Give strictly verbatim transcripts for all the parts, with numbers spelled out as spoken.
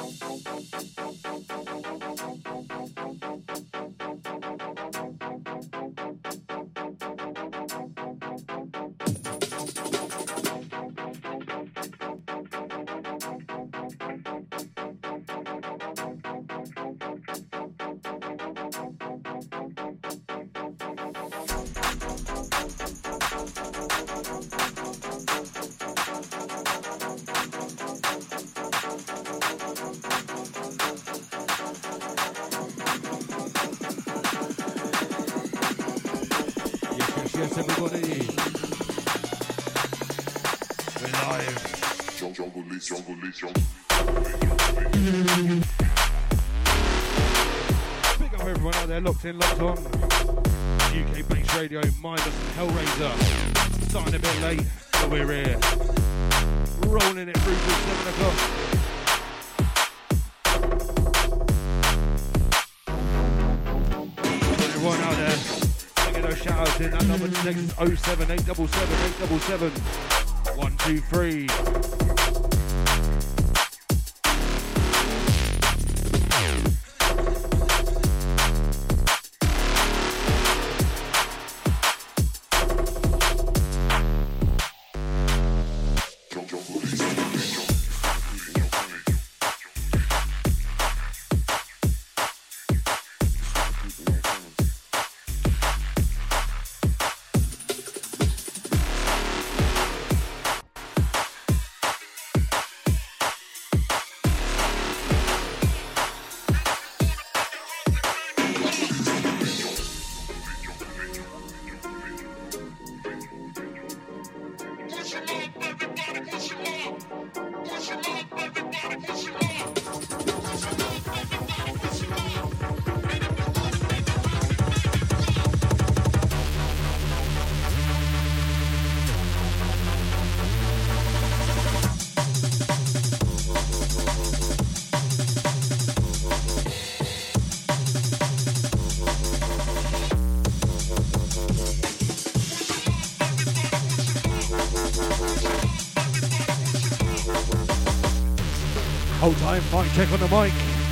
Yes, everybody. We're live. Jungle Leash, Jungle Leash, Big up everyone out there, locked in, locked on. U K Bass Radio, Mindus and Hellraiser. Starting a bit late, but we're here. Rolling it through till seven o'clock. Everyone out there, get those shout outs in. That number next is oh seven eight seven seven eight seven seven one two three. Hold time, mic check on the mic.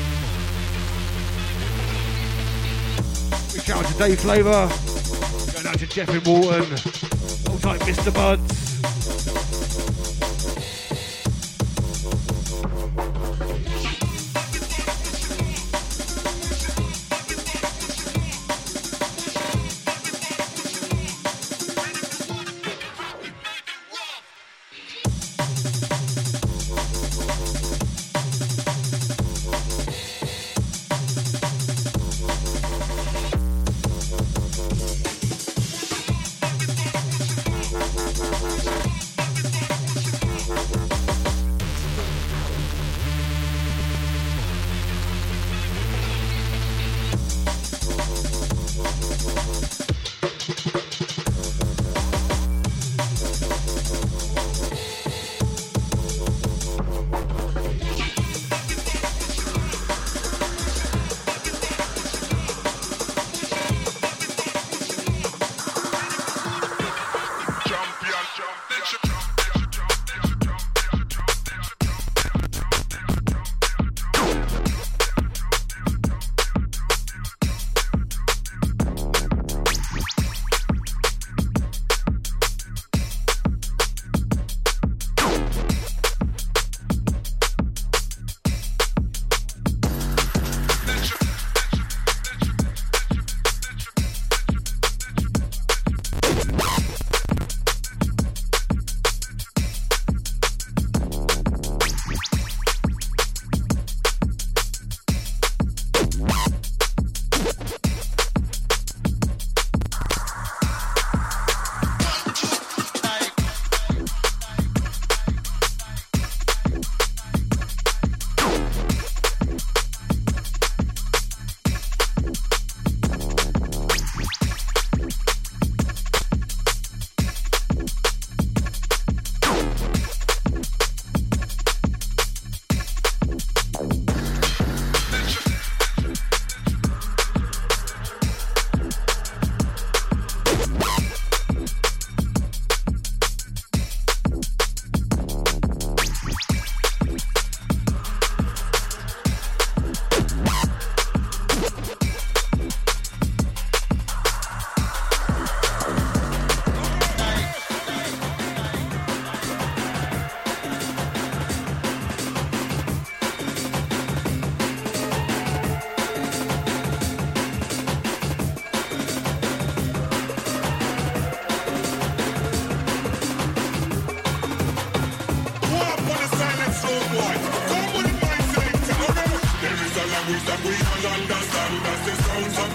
Big shout out to Dave Flavour. Going out to Jeff in Walton. Hold tight, Mister Buds.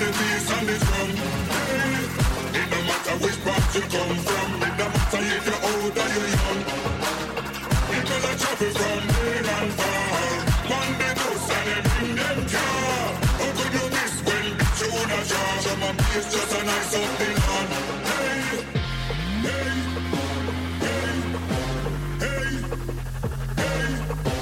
the bass and the drum. Hey, it no matter which part you come from. It no matter if you're old or you're young. People are travel from near and far. One the bus and they bring them car. How could you miss when the tune a charge? And my bass just a nice up the lawn. Hey, hey, hey, hey, hey.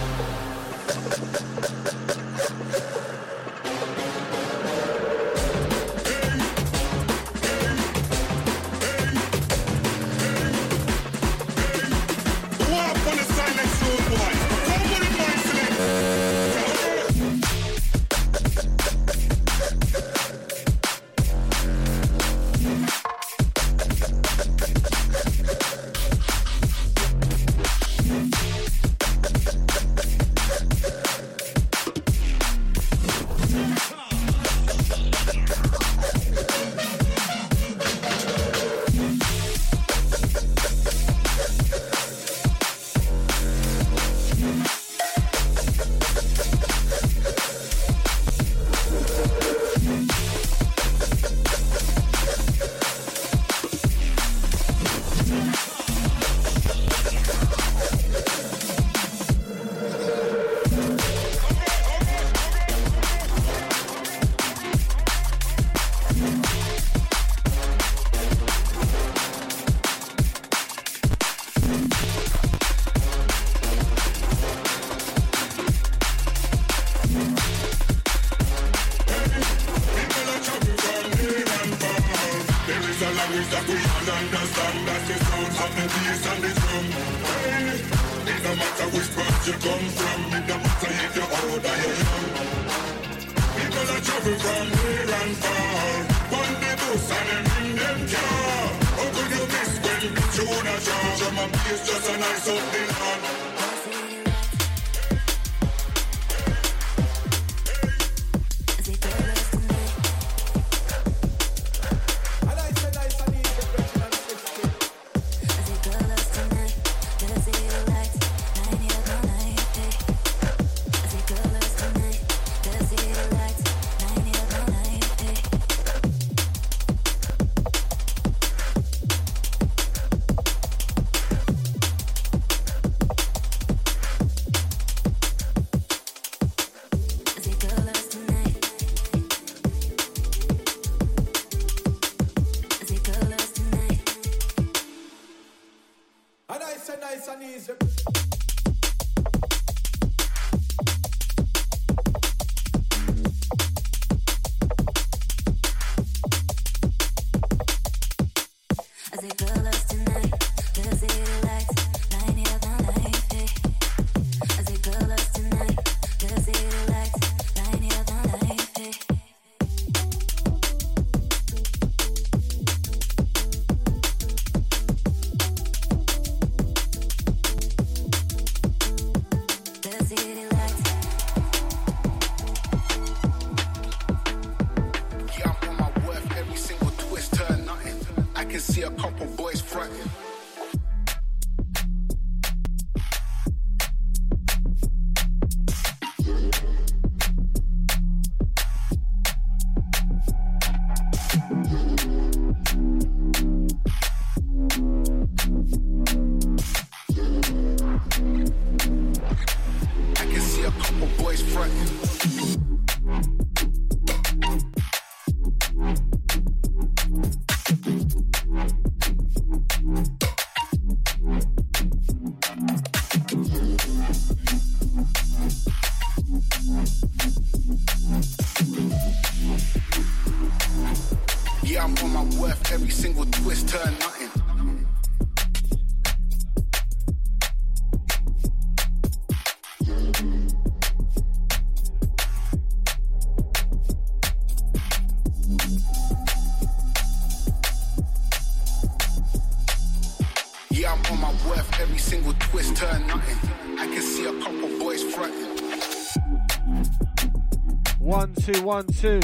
One, two.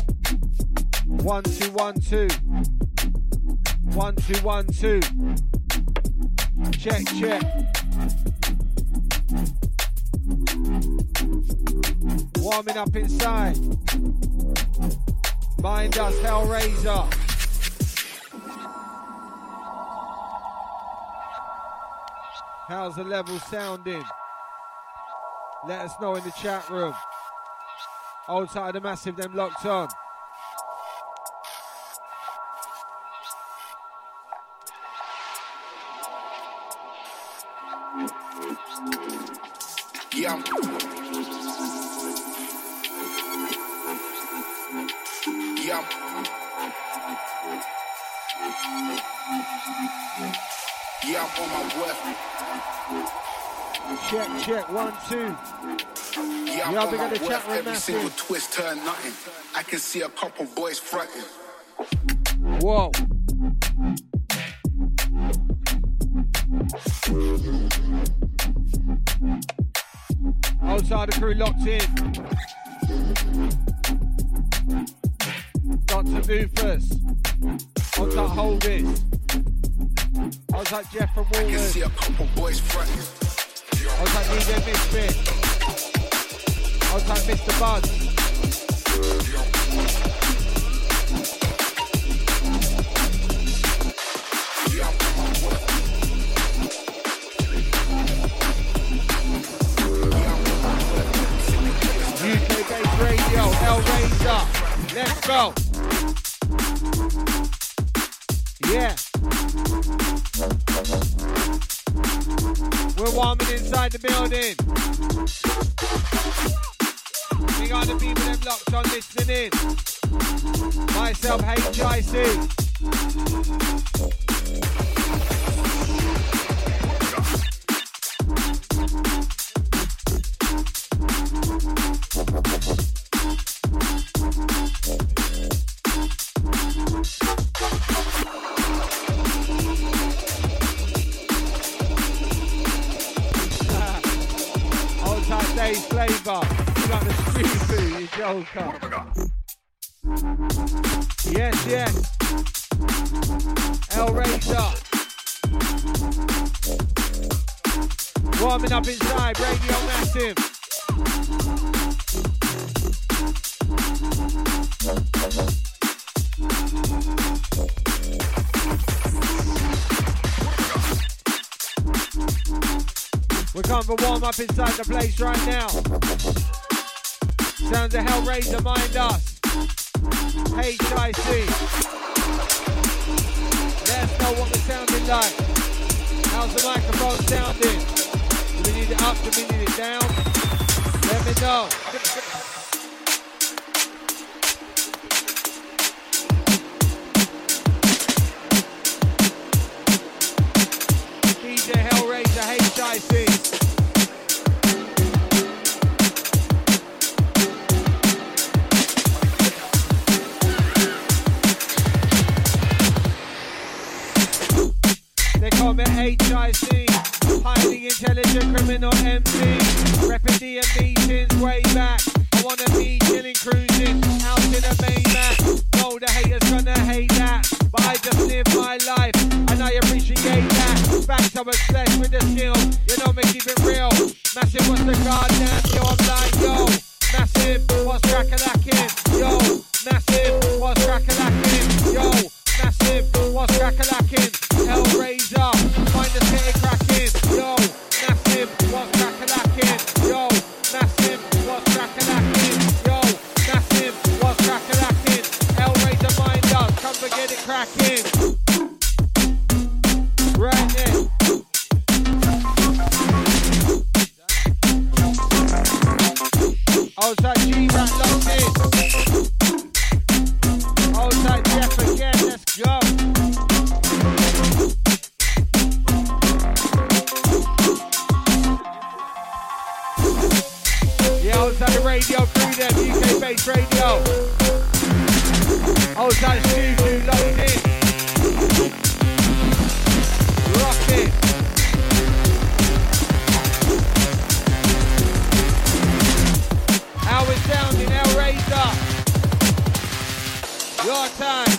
One, two, one, two. One, two, one, two. Check, check. Warming up inside. Mind us, Hellraiser. How's the level sounding? Let us know in the chat room. Old side of the massive, them locked on. Yeah. Yeah. Yeah, I'm on my way. Check, check, one, two. Yeah, I'm yeah, on my the chat room every massive. single twist turn nothing. I can see a couple boys fronting. Whoa. Outside the crew locked in. Doctor Rufus. Outside Holders. Outside Jeff from I can Walters. see a couple boys fronting. Outside D J Misfit. Outside Mister Buzz. U K-based radio, Hellraiser. Let's go. Yeah. We're warming inside the building. We got the people them locked on listening in. Myself, H I C. Flavour, you got the street food, you joker. Yes, yes. Hellraiser. Warming up inside, Radio Massive. We're coming for warm up inside the place right now. Sounds of Hellraiser, mind us. H I C. Let us know what we're sounding like. How's the microphone sounding? Do we need it up? Do we need it down? Let me know. D J Hellraiser, H I C. They call me H I C, highly intelligent criminal M C. Repping D M meetings way back. I wanna be chilling, cruising out in a main map. Know the haters gonna hate that, but I just live my life and I appreciate that. Fact I was blessed with the skill, you know me keep it real. Massive, what's the goddamn? Yo, I'm like, yo, massive, what's crack-a-lacking? Yo, massive, what's crack-a-lacking? Yo, massive, what's crack-a-lacking? Hellraiser, find the city cracking. Yo, massive, what's crack-a-lacking? Yo, massive, what's crack-a-lacking? Yo, massive, what's crack-a-lacking? Hellraiser, mind us, come and get it cracking. Right there. Outside G-Rat locked in. Outside Jeff again, let's go. Yeah, outside the radio crew there, U K-based radio. Outside the studio locked in. Rock it. How it's sounding, Hellraiser. Your time.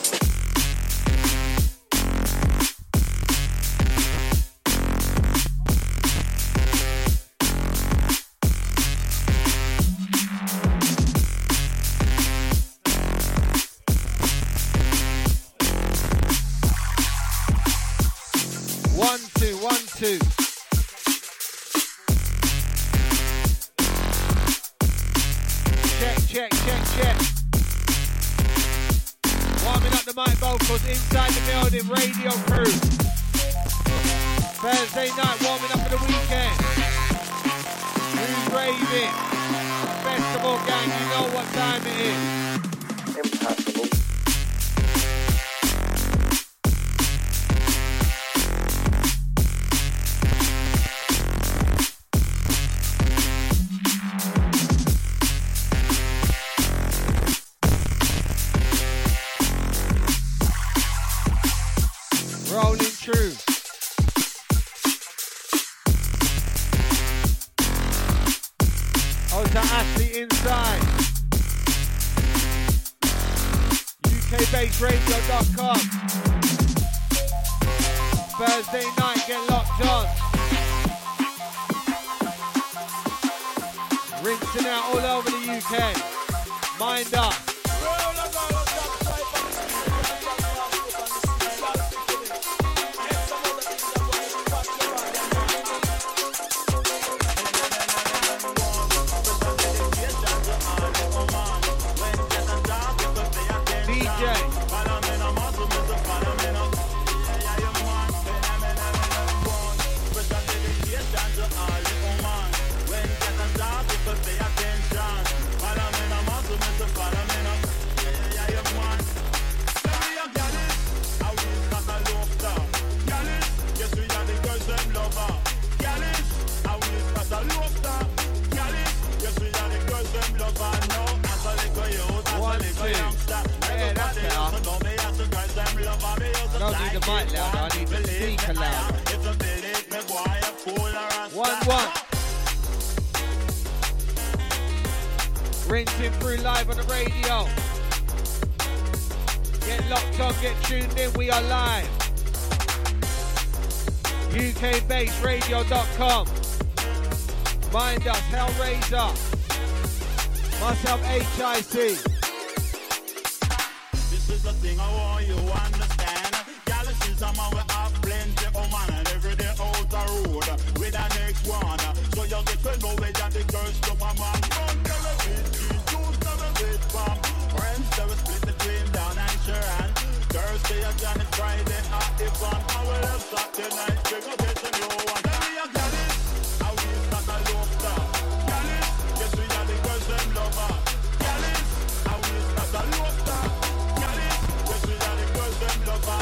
check, check, check. Warming up the mic vocals inside the building, radio crew. Thursday night, warming up for the weekend. Who's raving? Festival gang, you know what time it is. Impossible. Rolling true. Oh, to Ashley inside. U K based radio dot com. Thursday night, get locked on. Rinsing out all over the U K. Mind up. I don't need the mic louder, I need the speaker louder. One, one. Rinsing through live on the radio. Get locked on, get tuned in, we are live. U K based radio dot com. Mind us, Hellraiser. Myself, H I C. This is the thing I want you to understand. Somehow we have plenty of man and every day out the road with the next one. So you get to know where the girls stop a man. Don't tell a bit, don't tell a bit, fam. Friends that we split between down and Sharon. Thursday and Janet, Friday at the fun. I will have Saturday night, we go get a new one. Tell me you got it, how we start a love star. Got it, yes we are the girls them lover. Got it, how we start a love star. Got it, yes we are the girls them lover.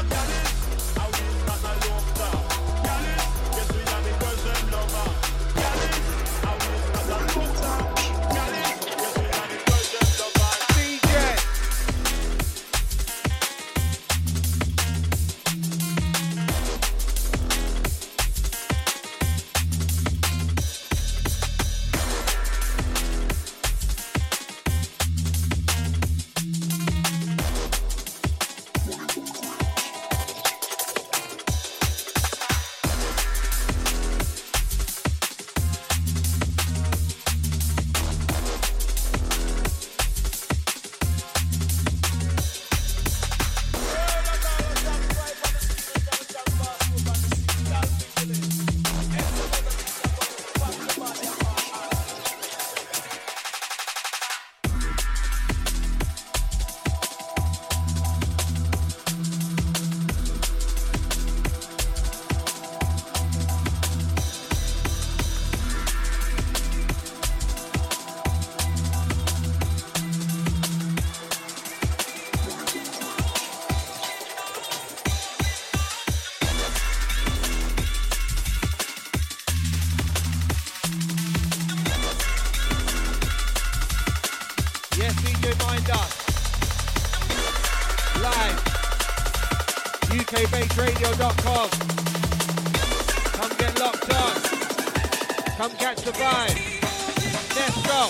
U K based radio dot com. Come get locked on. Come catch the vibe. Let's go.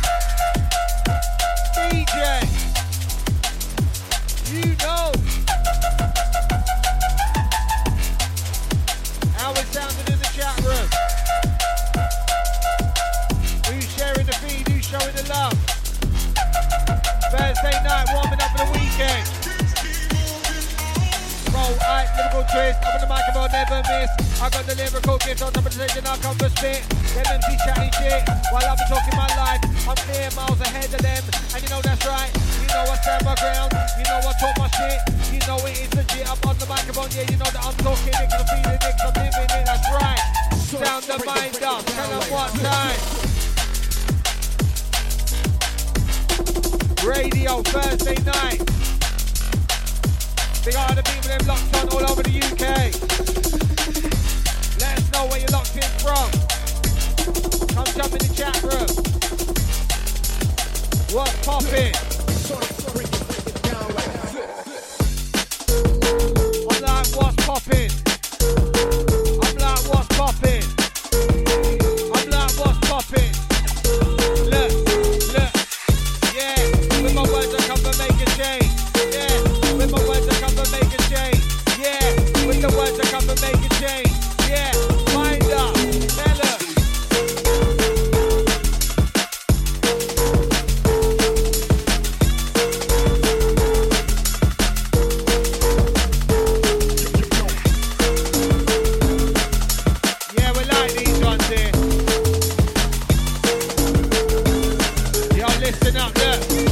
D J. You know how we're sounding in the chat room. Who's sharing the feed? Who's showing the love? Thursday night, warming up for the weekend. roll, I lyrical twist, up on the microphone, never miss. I got the lyrical gift on top of the stage and I come for spit. Them M C chatting shit, while I've been talking my life. I'm clear miles ahead of them, and you know that's right. You know I stand my ground, you know I talk my shit. You know it is legit, I'm on the microphone, yeah, you know that I'm talking it, I'm feeling it, I'm living it, that's right. Sound the mind up, tell them what time. Radio Thursday night. Big up to the people that locked on all over the U K. Let us know where you're locked in from. Come jump in the chat room. What's poppin'? I'm like, what's poppin'? I'm like, what's poppin'? I'm like, what's poppin'? Look, look, yeah. With my words I come to make a change. Yeah, with my words I come to make a change. Yeah, with the words I come to make a change. Yeah, mind up, melon. Yeah, we like these ones here. Yo, listen up, look.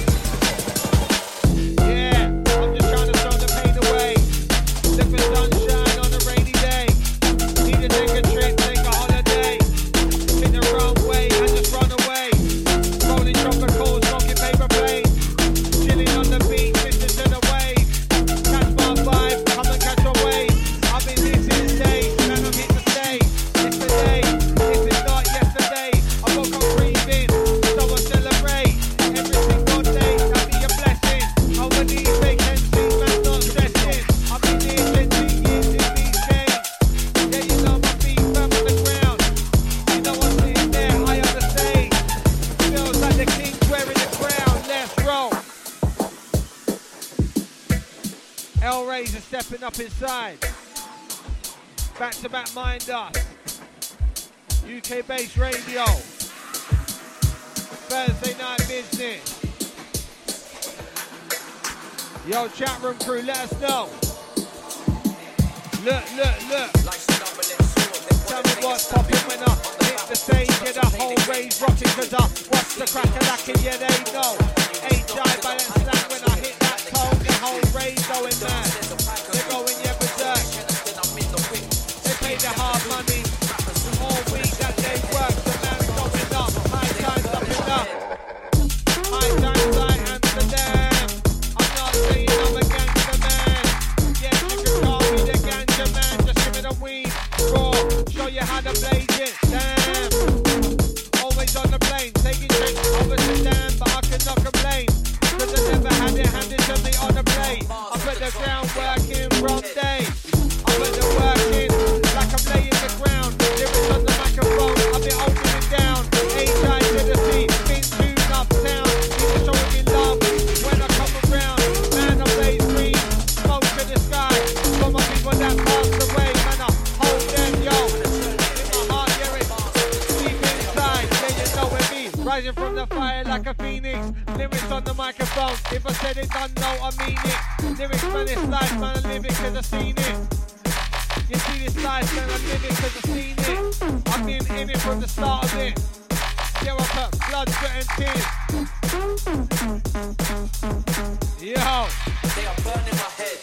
Up inside, back to back mind us, U K based radio, Thursday night business. Yo, chat room crew, let us know. Look, look, look. Tell me what's popping when I hit the stage, get a whole raise rocking, cause I watch the crack a lacking, yeah they know. H I by that slang when I hit that tone, the whole raise going mad. They're going yeah berserk. They pay the hard money. All week that they work, the man's going up. High times up and up. High times like Amsterdam. I'm not saying I'm a gangster man. Yeah, you can call me the ganja man. Just give me the weed, raw. Show you how to blaze it. Damn. Always on the plane, taking drinks over to damn, but I cannot complain. Cause I never had it handed to me on the plate. I put the groundwork in from day. I put the work in like I'm laying the ground. Lyrics on the microphone, I've been holding it down. H I to the C, been tuned up town. People showing me love when I come around. Man, I blaze green, smoke to the sky. For my people that passed away, man, I hold them, yo. In my heart, yeah, it's deep inside. Yeah, you know what I mean. Rising from the fire like a phoenix. Lyrics on the microphone. If I said it, I know I mean it. Lyrics, man, it's life, man, I live it cause I seen it. You see this life, man, I live it cause I seen it. I've been in it from the start of it. Yeah, I put blood, sweat and tears. Yo. They are burning my head.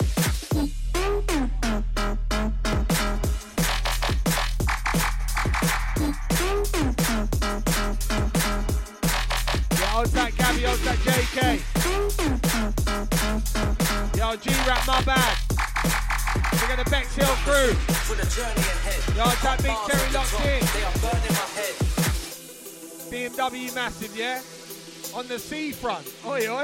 Old that Gabby, old that J K. Yo, G-Rap, my bad. We're gonna Bexhill crew. Yo, that big Terry locked in. B M W massive, yeah? On the seafront. Oi, oi.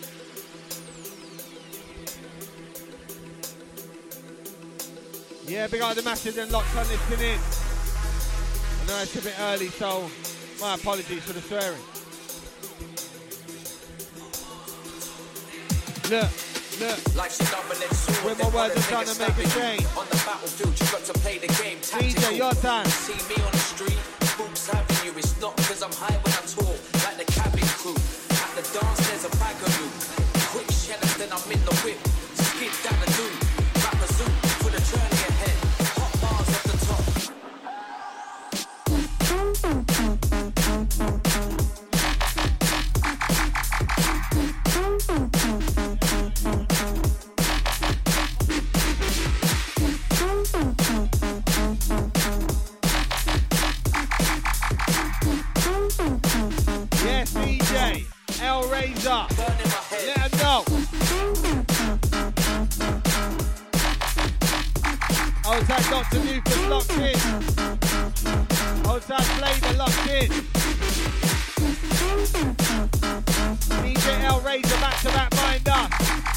Yeah, big eye the massive and locked on listening in. I know it's a bit early, so my apologies for the swearing. Look, look. Life's a double-edged sword. With my words, I'm trying to make a change. On the battlefield, you got to play the game tactical. D J, your time. See me on the street, Boots Avenue. It's not because I'm high when I talk, like the cabin crew. At the dance, there's a bag of you. Quick shells, then I'm in the whip. Skip down the loop. Hellraiser. Let them know. Outside Doctor Lucas locked in. Outside Flavor locked in. D J Hellraiser back to back mind up.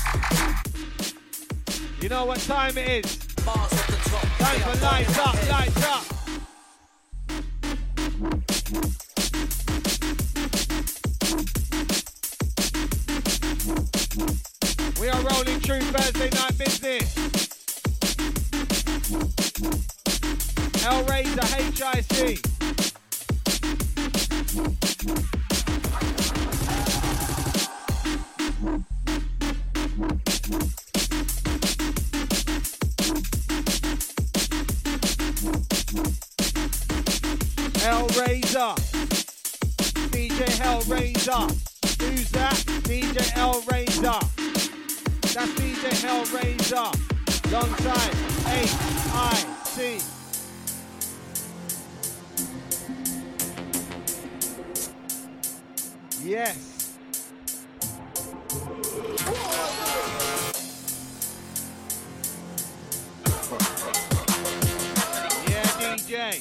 You know what time it is? Time for lights up, lights up. We are rolling through Thursday night business. Hellraiser H I C. Hellraiser. D J Hellraiser. Who's that? D J Hellraiser. That's D J Hellraiser. Alongside H I C. Yes. Yeah, D J.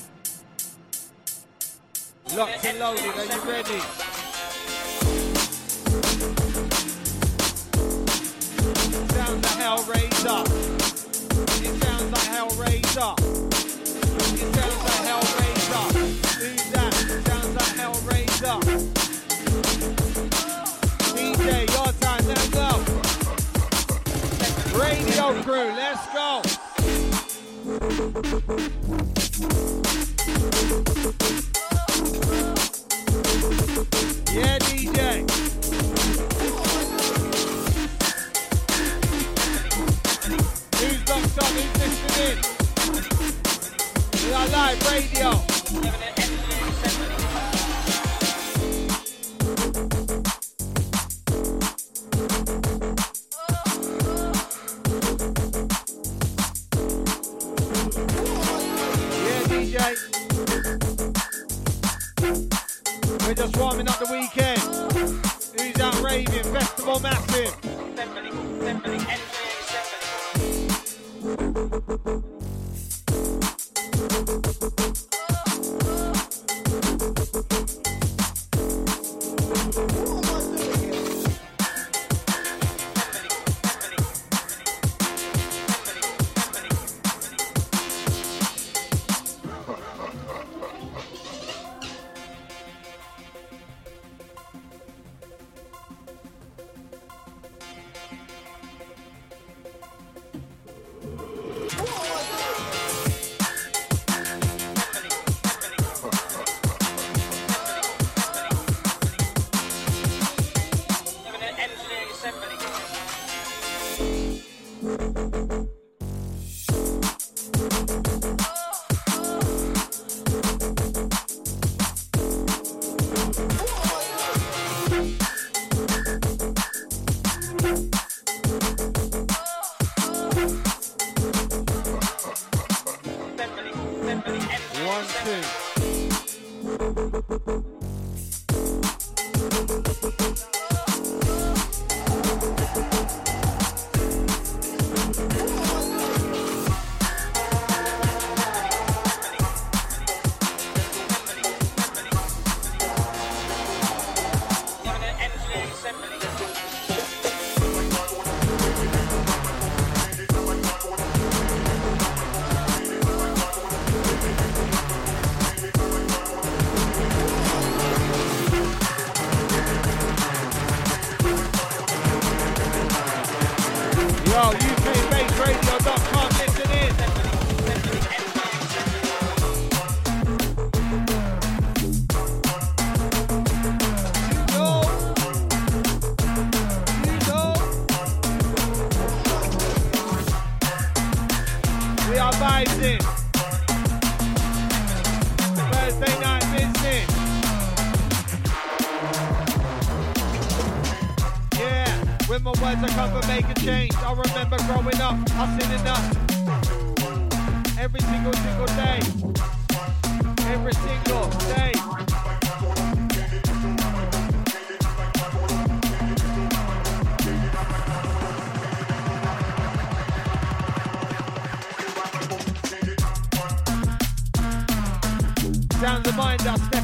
Locked and loaded, are you ready? Sounds like Hellraiser. It sounds like Hellraiser. It sounds like Hellraiser. Who's that? Sounds like Hellraiser. D J, your time, let's go. Radio crew, let's go. Yeah, D J. Who's locked on? Who's listening in? We are live radio. Yeah, D J. We're just warming up the weekend. Who's out raving? Festival massive.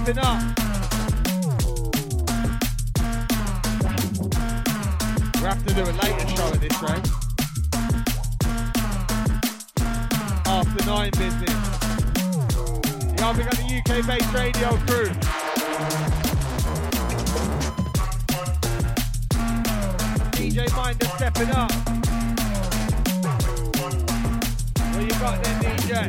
stepping up. We have to do a later show at this rate. After nine business. Yeah, we got the U K-based radio crew. D J Minder stepping up. What you got then, D J?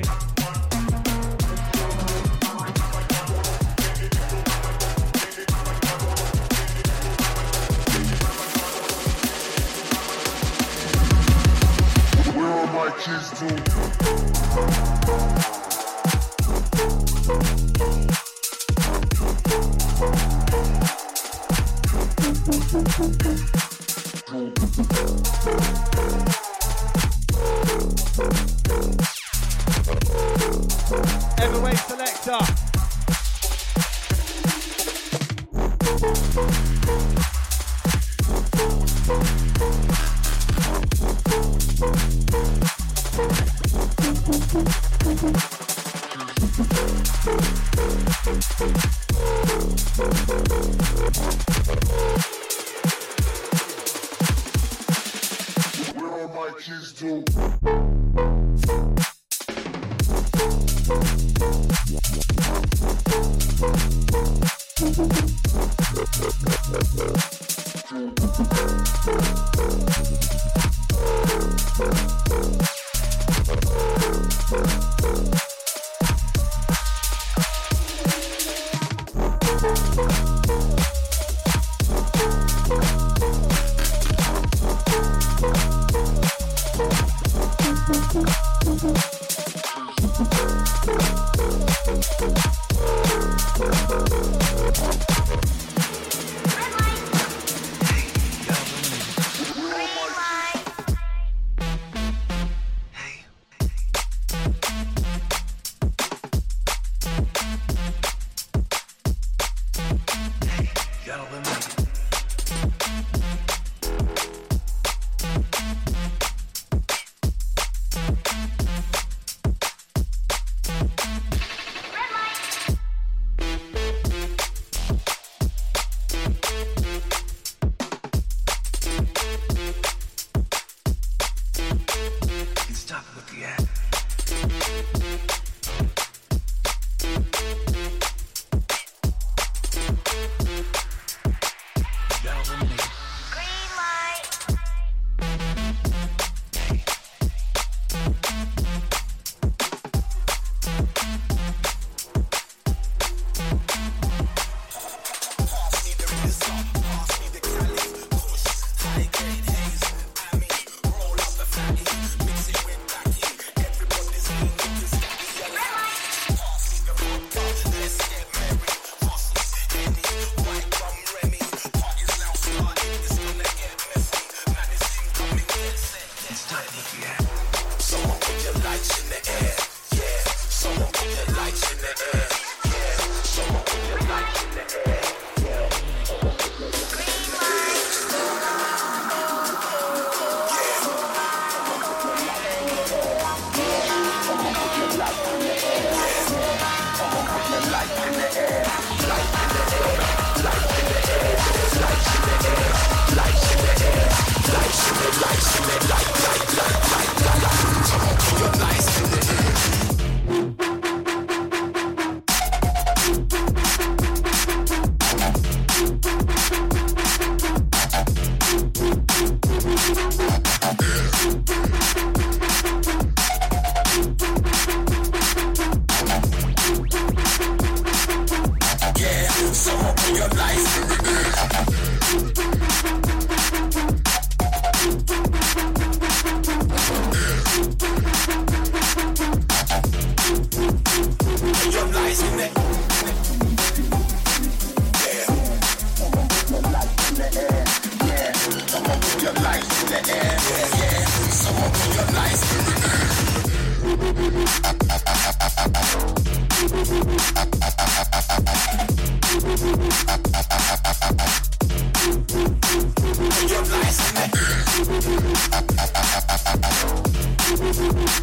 Where are my kids to? Heavyweight selector. Where are my kids to?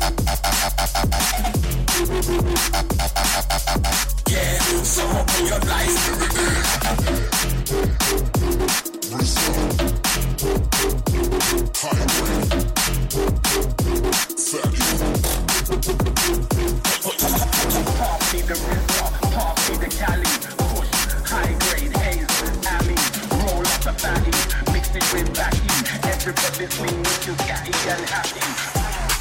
Yeah, someone put your between me to catty and happy.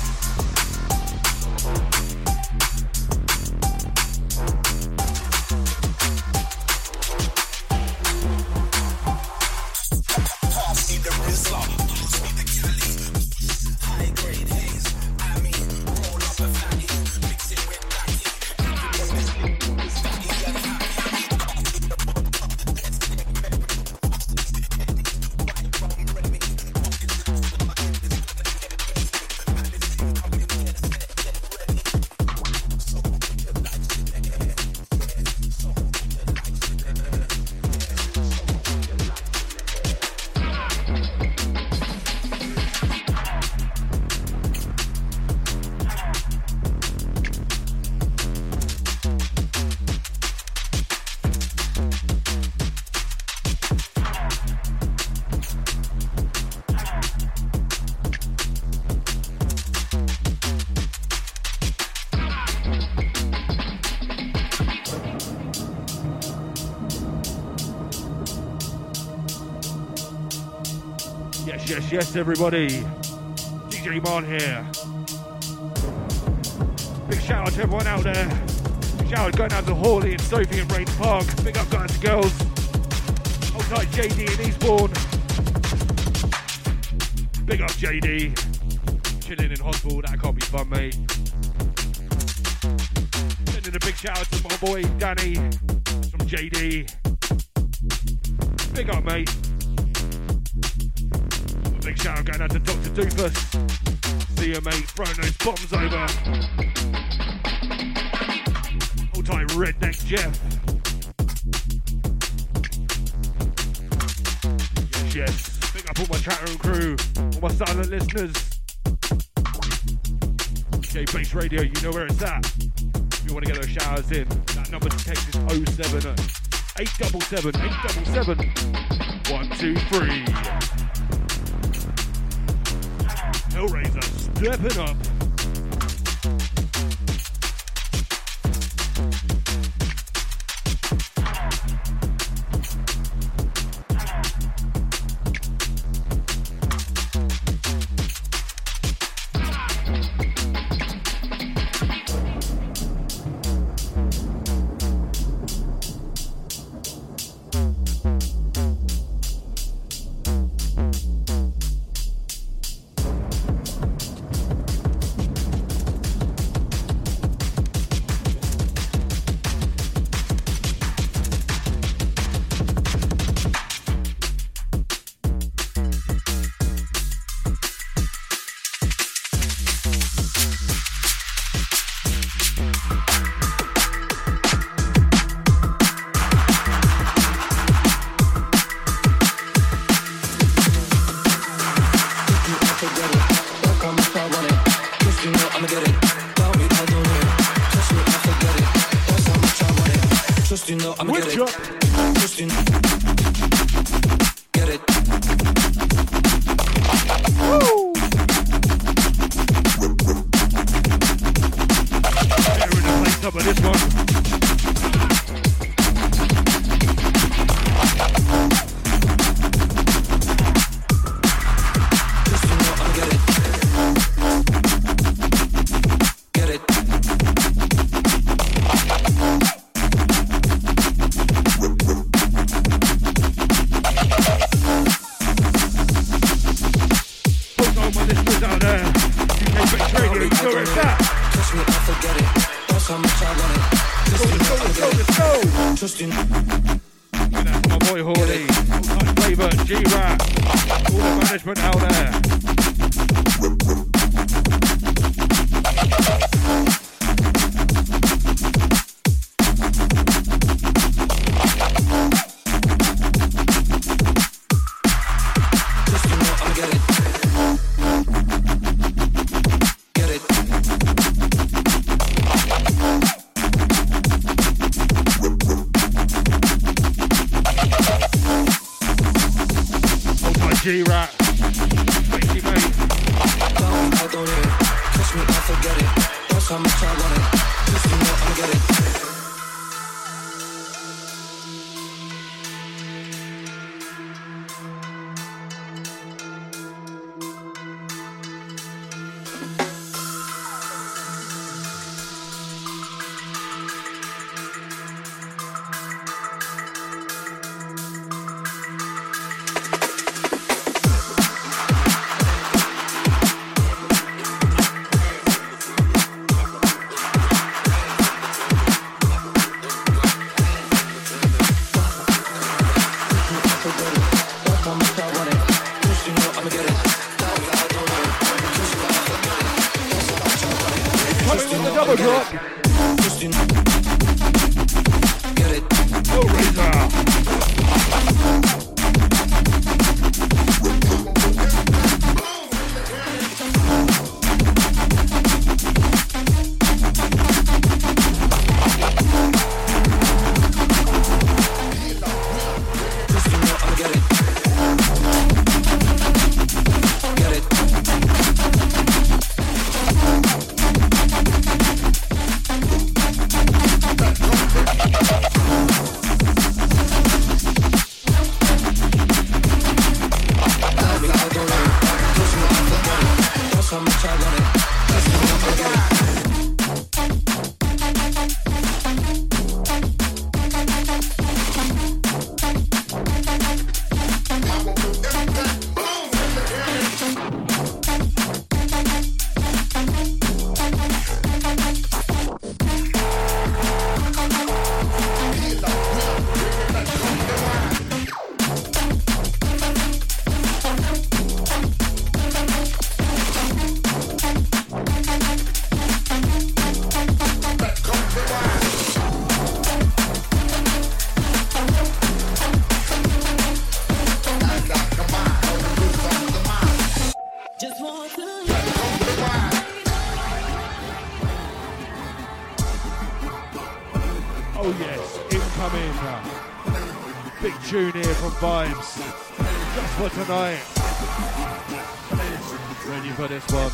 Yes, yes, everybody. D J Mon here. Big shout out to everyone out there. Big shout out going out to Hawley and Sophie and Rain Park. Big up guys and girls. Hold tight J D in Eastbourne. Big up J D. Chilling in hospital, that can't be fun, mate. Sending a big shout out to my boy Danny from J D. Big up, mate. Big shout out going out to Doctor Doofus. See you, mate. Throwing those bombs over. Hold tight, Redneck Jeff. Yes, yes. Big up all my chat room crew, all my silent listeners. J Bass Radio, you know where it's at. If you want to get those showers in, that number to text is oh seven eight seven seven, eight seven seven, one two three. Hellraiser stepping up. G-Rat. Thank you, mate. Don't, I don't it. Touch me, I forget it. That's how much I want it. Just you know I get it. What's up? Hellraiser. Vibes just for tonight. Ready for this one?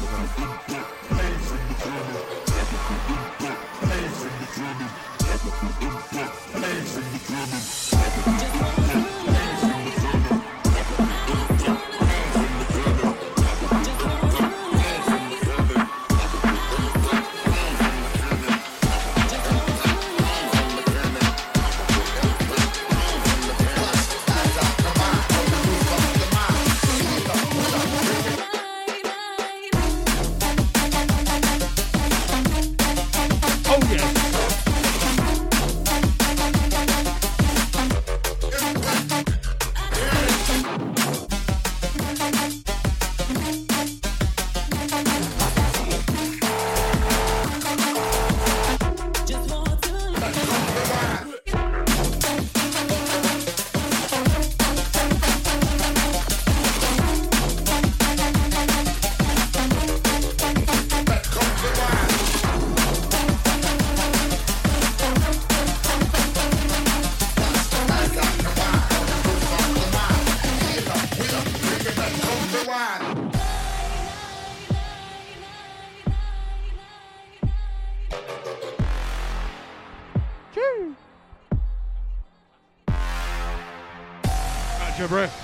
Your breath.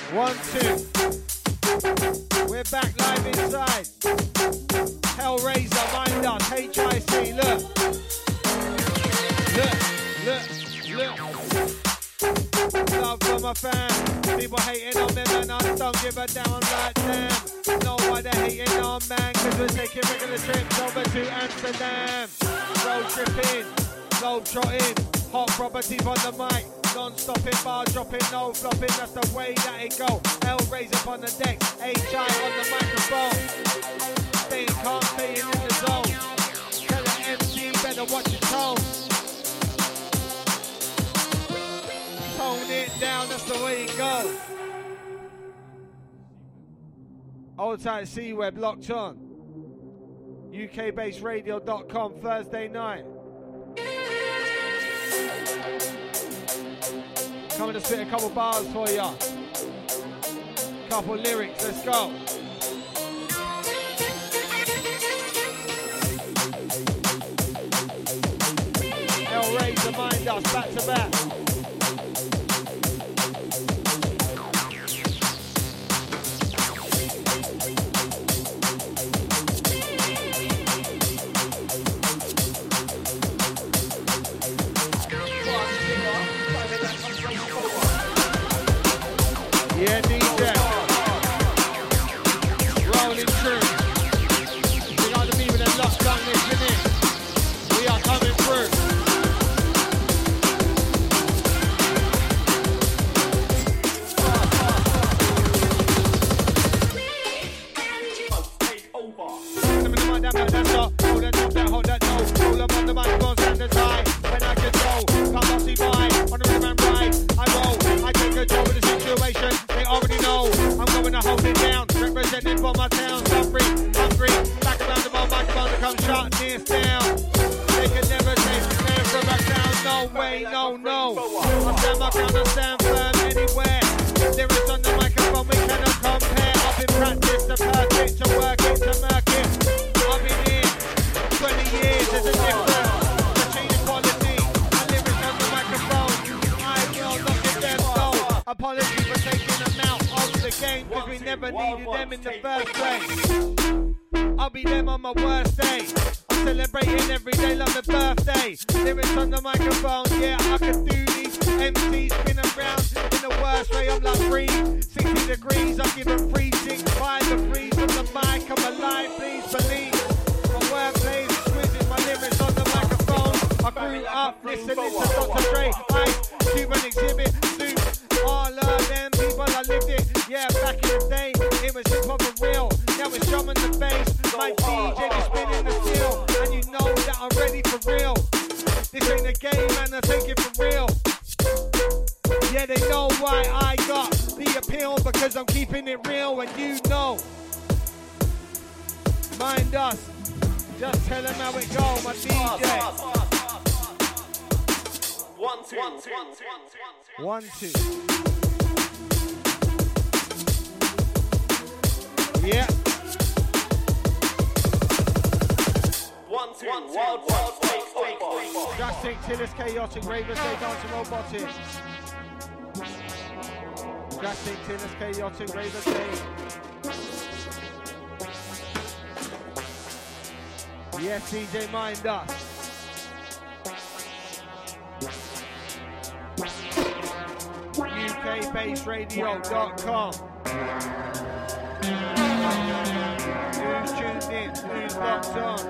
One, two. We're back live inside. Hellraiser, mind us, H I C, look. Look, look, look. Love from my fam. People hating on me, man, I don't give a damn, I'm like damn. Know why they're hating on, man, cause we're taking regular trips over to Amsterdam. Road tripping, globe trotting, hot properties on the mic. Non-stopping, bar dropping, no flopping, that's the way that it go. Hellraiser on the deck, H I on the microphone. Staying calm, staying in the zone. Tell the M C better watch your tone. Tone it down, that's the way it goes. Old tight C-Web locked on. U K based radio dot com Thursday night. Coming to spit a couple bars for ya. Couple lyrics, let's go. Hellraiser, mind us, back to back. Yeah, D J. Rolling through. We got the people that locked down listening in. We are coming through. Hold that top, that hold that no. Roll up on the microphone, stand aside. When I control, come on, see by. On the rhythm and ride, I roll. I take control of the situation. They already know I'm going to hold it down. Representing for my town. Hungry, hungry. Back around the microphone to come shut this down. They can never take me there from back down. No way, no, no. I stand my ground and stand firm anywhere. There is on the microphone, we cannot compare. I've been practiced to perfect, to work it, to murk it. I've been here twenty years, there's a difference between quality and lyrics on the microphone. I will not give them no apology for taking them out of the game, cause we never needed them in the first place. I'll be them on my worst day. I'm celebrating every day like my birthday. Lyrics on the microphone, yeah, I can do these. M Cs spin around in the worst way, I'm like free. sixty degrees, I'm giving free six, five degrees on the mic, I'm alive, please believe. My wordplay is exquisite, my lyrics on the microphone. I grew up listening to Doctor Dre, Ice, Cuban Exhibit, Snoop, all of them people, I lived it. Yeah, back in the day, it was hip hop for real. Now it's drum in the bass, my D J be spinning the steel, and you know that I'm ready for real. This ain't a game, man, I take it for real. Yeah, they know why I got the appeal, because I'm keeping it real, and you know. Mind us, just tell them how it go, my D J. One, two, one, two, one, two. Yeah. One, two, one, wild, wild, take, take, take. Drastic, till it's chaotic, ravers, they dancing robotic. Drastic, till it's chaotic, ravers, they. Yes, D J, mind us. U K based radio dot com. Who's tuned in? Who's locked on?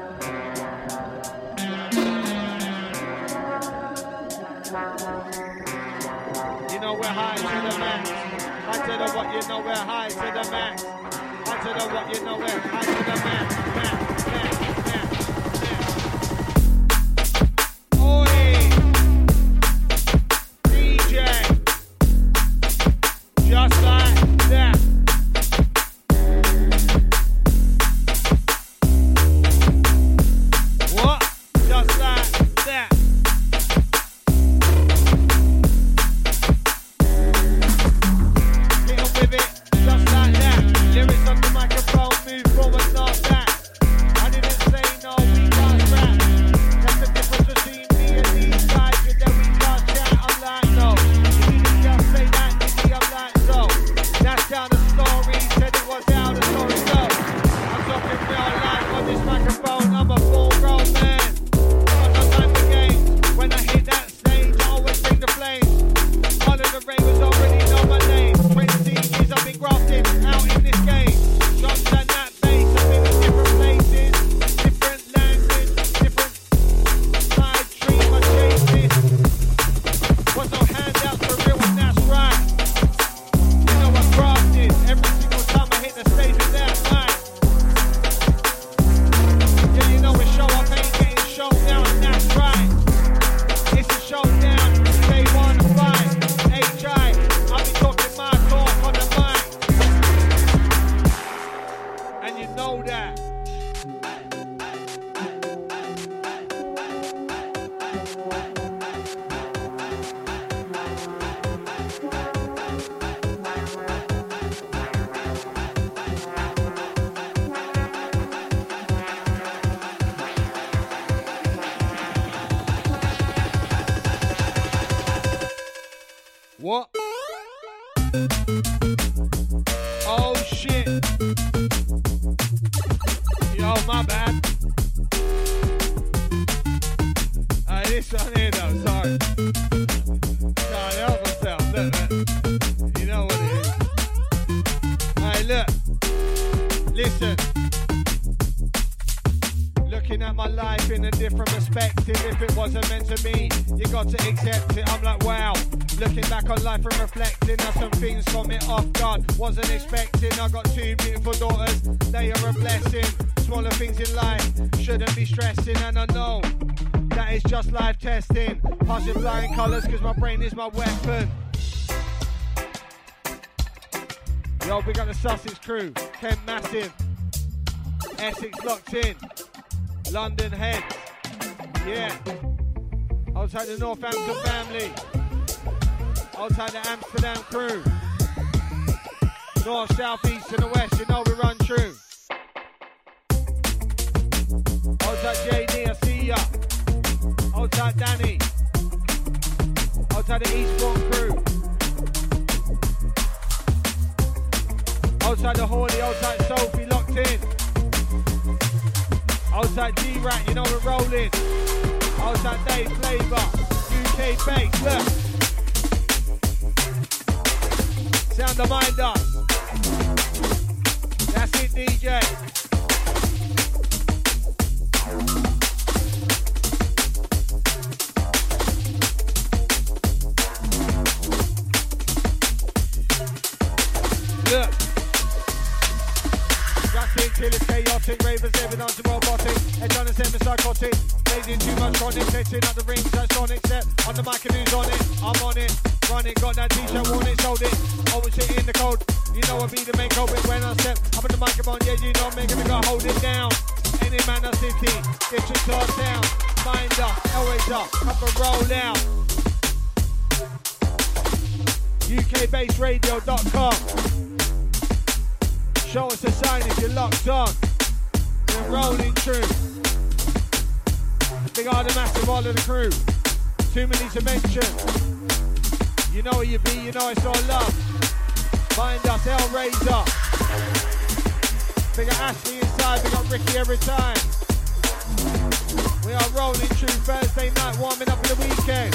You know we're high to the max. I tell them what you know we're high to the max. I tell them what you know we're high to the max. Max, max, max, max. Oi! D J. Just like that. What? Just like that. Get on with it, just like that. Lyrics on the microphone, move forward, not back. Oh shit. Yo, my bad. Alright, this one here though, sorry. Can't help myself, look, look. You know what it is. Alright, look. Listen. Looking at my life in a different perspective. If it wasn't meant to be, you got to accept it. I'm like, wow. Looking back on life and reflecting, now some things got me off guard. Wasn't expecting. I got two beautiful daughters. They are a blessing. Smaller things in life shouldn't be stressing, and I know that is just life testing. Passing flying colours because my brain is my weapon. Yo, we got the Sussex crew. Kent Massive. Essex locked in. London heads. Yeah. Outside the Northampton family. Outside the Amsterdam crew. North, south, east and the west. You know we run true. Outside J D, I see ya. Outside Danny. Outside the Eastbourne crew. Outside the Hawley, outside Sophie, locked in. Outside G-Rat, you know we're rolling. Outside Dave Flavour, U K bass, look. Sound the mind up. That's it, D J. Look. Drastic till it's chaotic. Ravers living on to robotic. Head on the semi-psychotic. Blazing too much chronic. Testing out the rings that's sonic set. On the mic and who's on it? I'm on it. Run it. Got that t-shirt, worn it, sold it. Always sitting in the cold. You know I be the main culprit when I step up in the microphone. Yeah, you know me. Gonna go hold it down. Any man of city. District to our town. Mind up. Always up. Come and roll out. U K base radio dot com. Show us a sign if you're locked on. We're rolling true. Big R the massive, all of the crew. Too many to mention. You know where you be, you know it's all love. Find us, Hellraiser. Big up Ashley inside, big up Ricky every time. We are rolling true Thursday night, warming up for the weekend.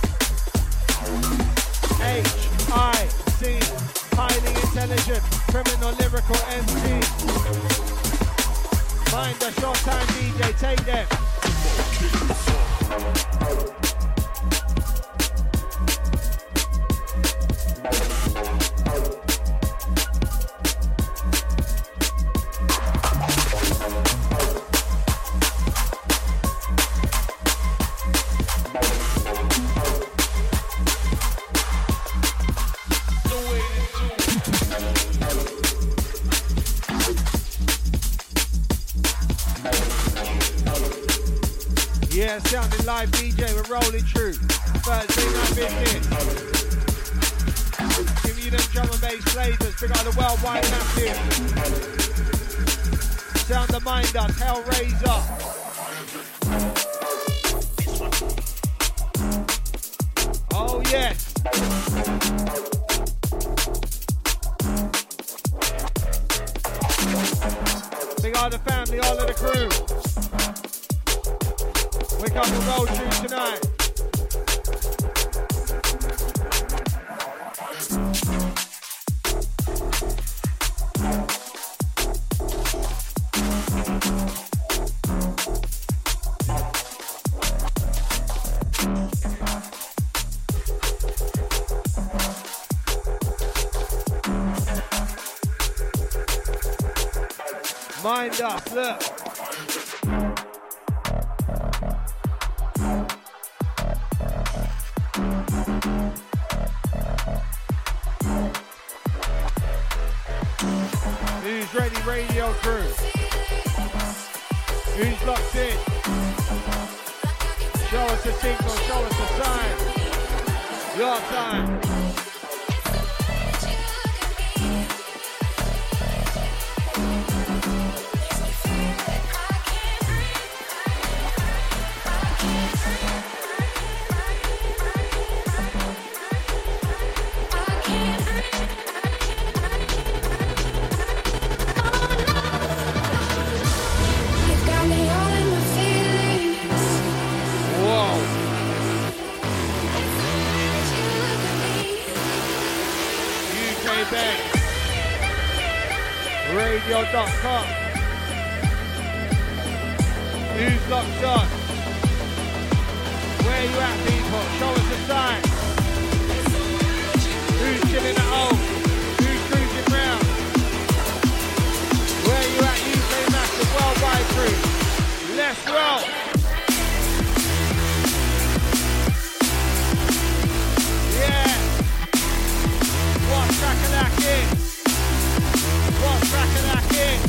H I C, highly intelligent, criminal lyrical M C. Find a short time D J, take them. Yeah, sounding live D J, we're rolling true. Thursday night business. Giving you them drum and bass flavors, big out the worldwide massive. Sound the mind us, Hellraiser. Oh yes. Big out the family, all of the crew. We come to roll through tonight. Mind us, look. Who's ready, radio crew? Who's locked in? Show us a signal, show us a sign. Your time. I can't breathe. bang. Radio dot com. Who's locked on? Where you at, people? Show us a sign. Who's chilling at home? Who's cruising round? Where you at, U K Massive Worldwide Crew? Let's roll. Yeah. What's crack-a-lacking? What's crack-a-lacking?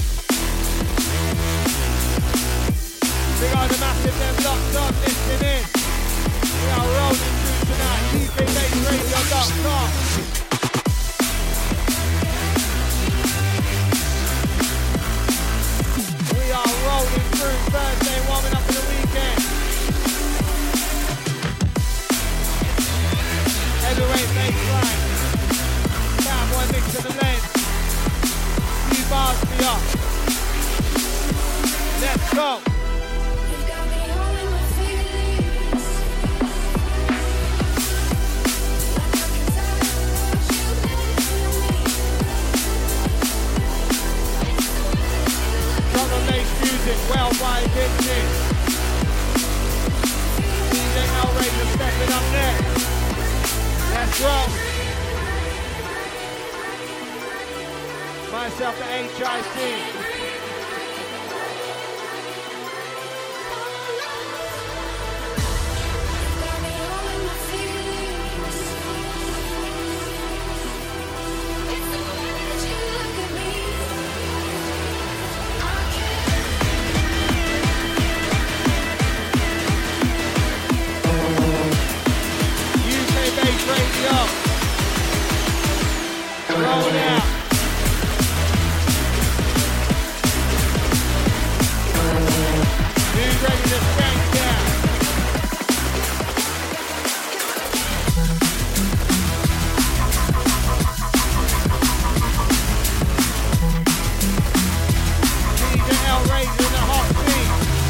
We got the Massive them locked on, listening in. We are rolling through tonight. U K Base Radio dot com. We are rolling through Thursday, warming up for the weekend. Heavyweight baseline. Cowboy mix to the lane. Few bars for ya. Let's go. Worldwide business. D J Hellraiser stepping up next. Let's roll. Myself the H I C. Roll out. Who's ready to skank down? D J Hellraiser in the hot seat.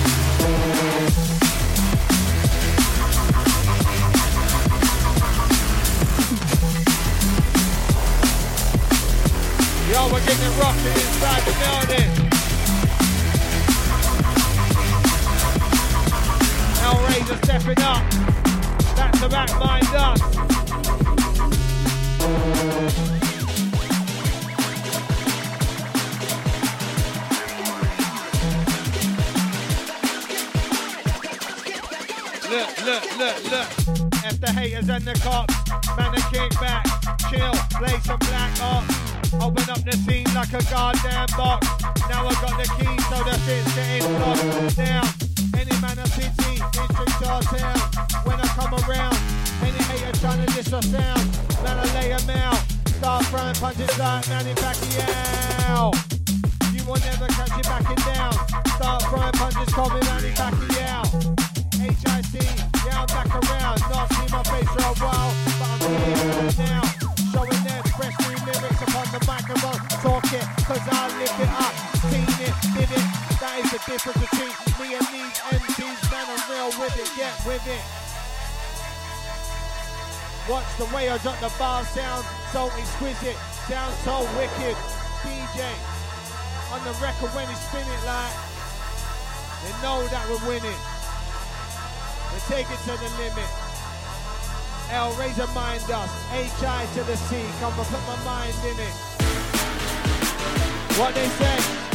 Yo, we're getting rocking inside the building. Hellraiser stepping up. Back to back, mind us. Look, look, look, look. F the haters and the cops. Man, to kick back. Chill, play some black ops. Open up the scene like a goddamn box. Now I got the key so the fit's getting locked down. Any man a city, district or town. When I come around, any hater trying to diss or sound. Man I lay them out. Start throwing punches like Manny Pacquiao. You will never catch you backing down. Start throwing punches, call me Manny Pacquiao. H I C, yeah I'm back around. Not seen my face for a while, but I'm here now. Showing their fresh new lyrics upon the microphone. Talk it, cause I live it up. Seen it, did it. That is the difference between me and these M Cs. Man, I'm real with it, get with it. Watch the way I drop the bar, sound so exquisite. Sound so wicked. D J on the record when he spin it like, they know that we're winning. We take it to the limit. Hellraiser mind us, H I to the C, come and put my mind in it. What they say?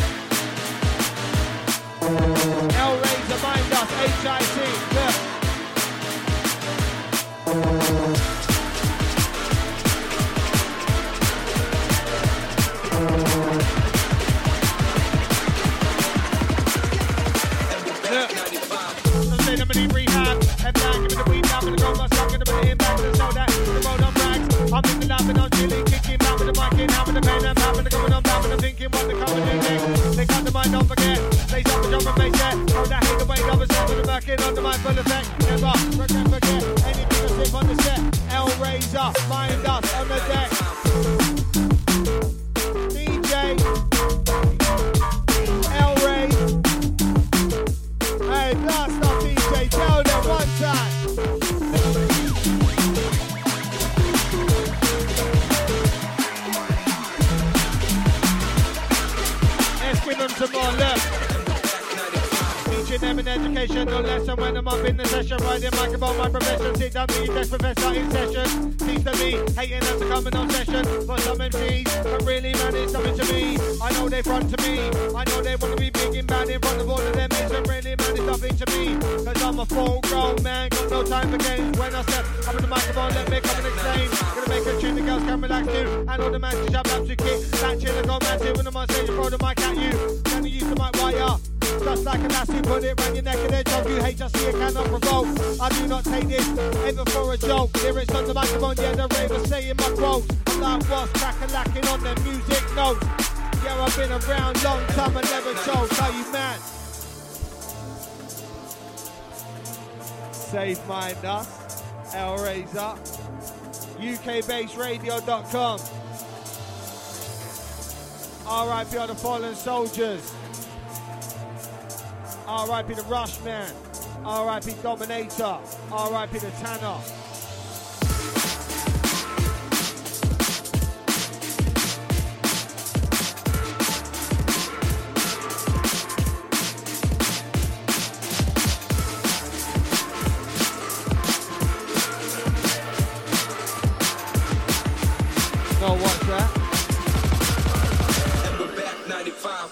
Hellraiser mind us, H I C, look. Look. Don't say them in rehab, and now give me the weed, now I'm gonna go my song, gonna put it in back to the soul that the road on rags. I'm in the lab and I'm chilling, kicking out with the mic in, out with the pen, I'm having the going on down, and I'm thinking what they're coming in next. They cut the mind, don't forget, they stop the drum and bass set. Oh, that hate the way, double set, with the back in on the mind full effect. Never regret, forget, anything to slip on the set. Hellraiser, mind us on the deck. D J Hellraiser. Hey, blast off D J, tell them one time. an educational lesson when I'm up in the session. Riding microphone, my profession. Sit down to your desk, professor in session. Seems to me, hating has become an obsession. For some M Cs, but really man, it's something to me. I know they front to me. I know they want to be big and bad in front of all of them mates. And really man, it's nothing to me. Cause I'm a full grown man, got no time for games. When I step up in the microphone, let me come and explain. Gonna make a tune the girls can relax too. And all the man to jump up to kick. That chill and go mad too. When I'm on stage, throw the mic at you. Can you use the mic wire? Just like a lassie, put it round your neck and then choke. You hate just see it cannot provoke. I do not take this ever for a joke. Lyrics on the microphone, yeah, the ravers saying my quotes. I'm like what's crackin' lacking on them music notes. Yeah, I've been around long time, I never chose. Are you mad? Save Mind Us, Hellraiser, U K based radio dot com. R I P all the fallen soldiers. R I P the Rushman. R I P Dominator. R I P the Tanner. No, what's that? Back ninety-five.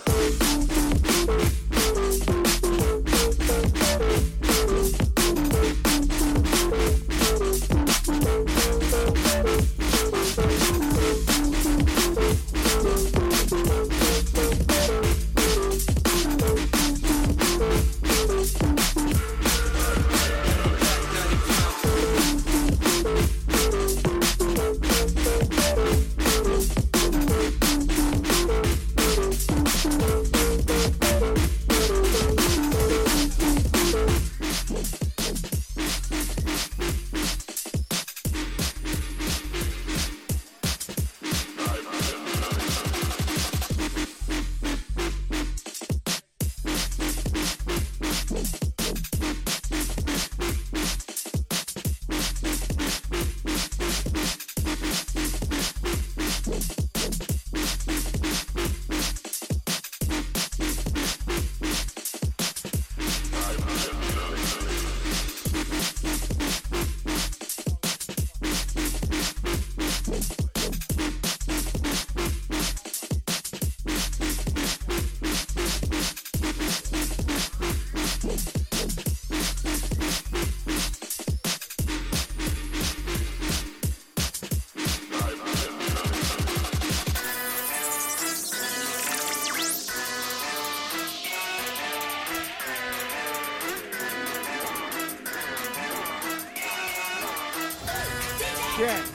Check.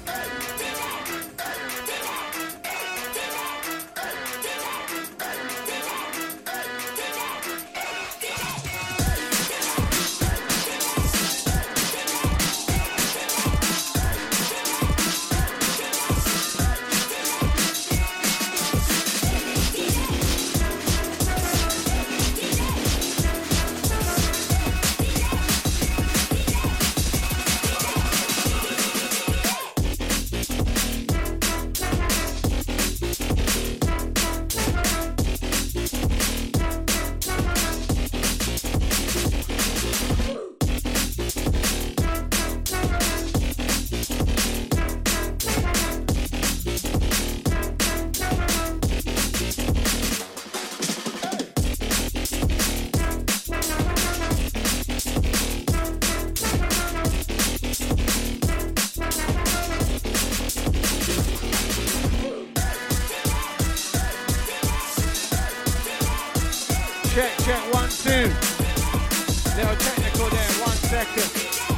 Check, check, one, two. Little technical there, one second.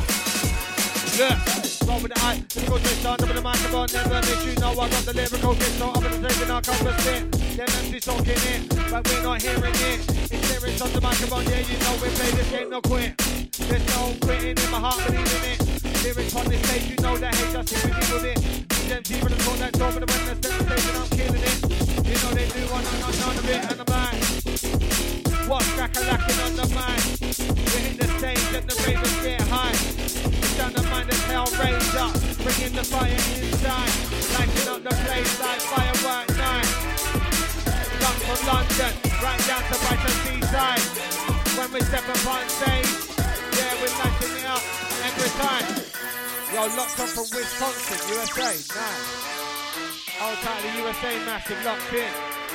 Look, roll with the eye, lyrical twist on, up with the microphone, never miss you, know I got the lyrical gift, so I'm gonna take it, I'll come to spit. Them empty talking it, but we're not hearing it. It's lyrics on the microphone, yeah, you know we play this game, no quit. There's no quitting in my heart, believing it. Lyrics on this stage, you know that hate, just if we deal with it. These M Cs when I talk that talk, but when I step the stage and I'm killing it. You know they do, I know none of it, and I'm like, what's crack-a-lacking on the mic? We hit the stage and the ravers get high. It's down the mind as hell raised up, bringing the fire inside. Lighting up the place like firework night. Up from London, right down to Brighton seaside. When when we step up on stage. Yeah, we're lighting it up every time. Yo, locked on from Wisconsin, U S A. Nice. Hold tight, the U S A massive, locked in.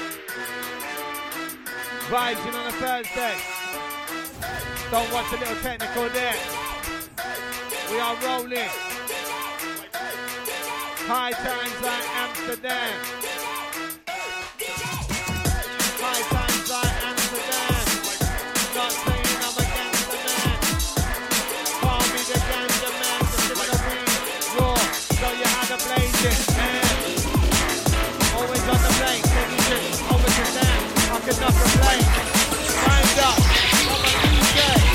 Vibes in on a Thursday. Don't watch a little technical there. We are rolling. High times like Amsterdam. High times like Amsterdam. Not saying I'm against the man. Call me the ganja man. The tip of the weed. Raw. Show you how to blaze it. Man. Always on the blade. Taking trips over to them. I can not complain. Wind up. I'm a D J.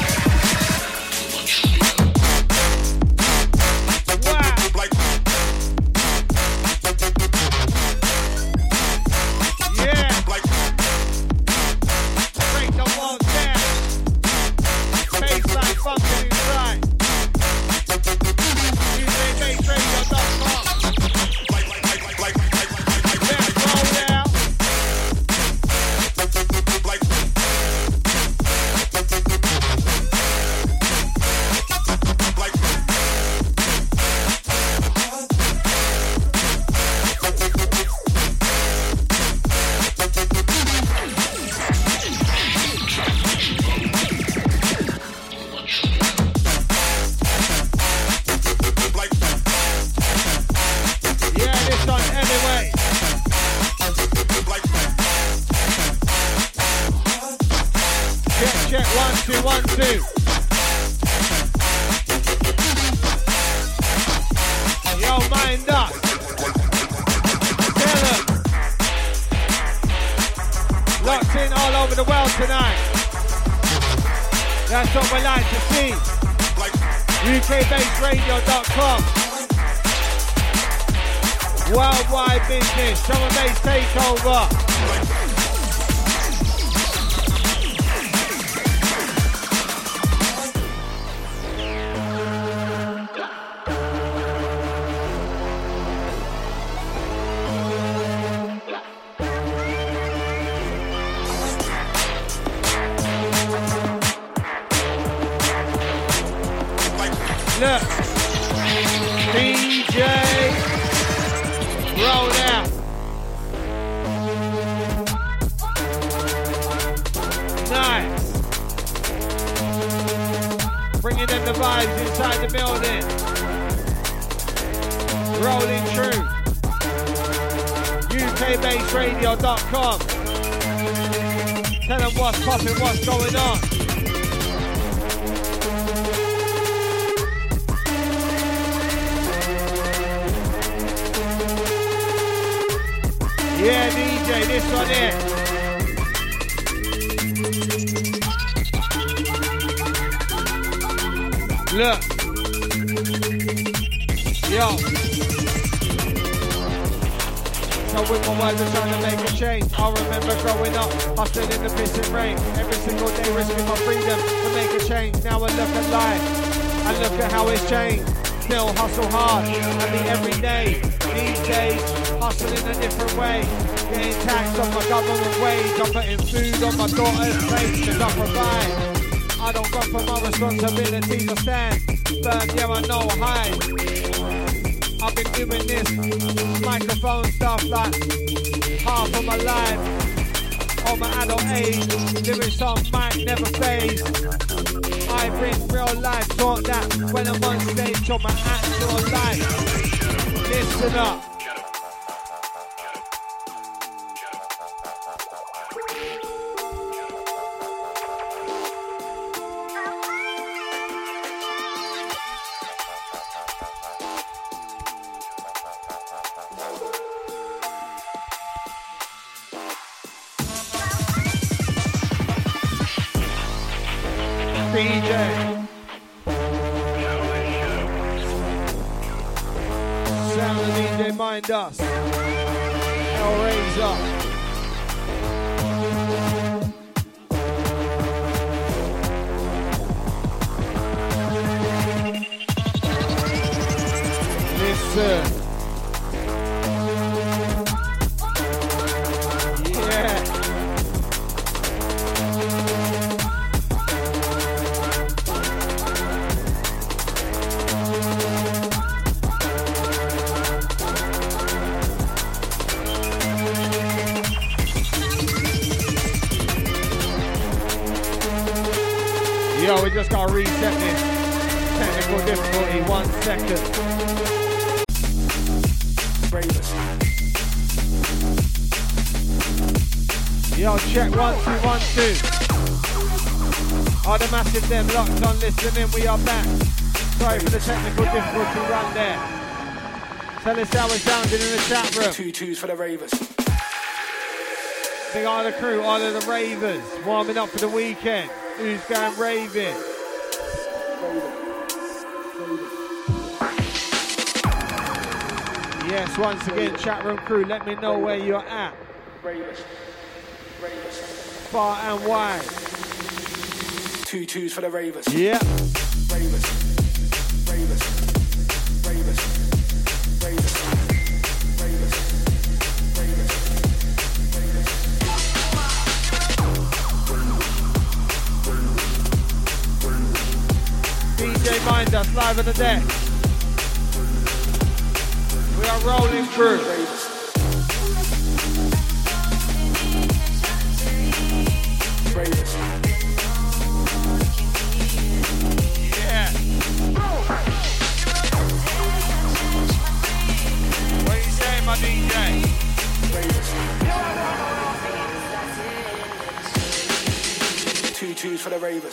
U K based radio dot com. Worldwide business, drum and bass takeover. Look, D J, roll out. Nice. Bringing in the vibes inside the building. Rolling true. U K based radio dot com. Tell them what's popping, what's going on. Yeah, D J, this one here. Look. Yo. So with my words, I'm trying to make a change. I remember growing up, hustling in the pissing rain. Every single day risking my freedom to make a change. Now I look at life, I look at how it's changed. Still hustle hard, I mean every day. These days, hustle in a different way. Getting taxed on my government wage. I'm putting food on my daughter's plate because I provide. I don't run from my responsibilities or stand. But yeah, I know hide. I've been doing this microphone stuff like half of my life. On my adult age, lyrics on mic never phase. I bring real life talk that when I'm on stage on my actual life. Listen up. D J. Sound of D J Mind Us. Hellraiser. Listen. Yeah. go, we just gotta reset this. Technical difficulty, one second. Yo, check one, two, one, two. Are the massive them locked on listening? We are back. Sorry for the technical difficulty run there. Tell us how it's sounding in the chat room. Two twos for the ravers. Big eye of the crew, all of the ravers. Warming up for the weekend. Who's going raving? Yes, once again, chat room crew, let me know where you're at. Far and wide. Two twos for the ravers. Yeah. Ravers. Ravers. Ravers. Ravers. Ravers. Ravers. D J Mind Us live on the deck. We are rolling through. Ravers. Yeah. What are you saying, my D J? Ravers. Two twos for the ravers.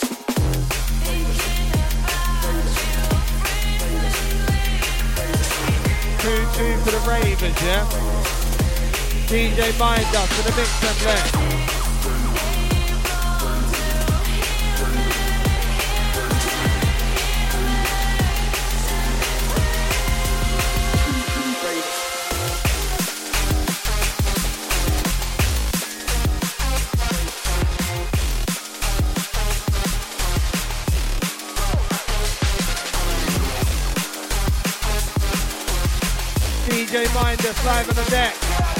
Two, two for the ravers, yeah? D J Mind Us for the mix and blend. D J Mind Us live on the deck.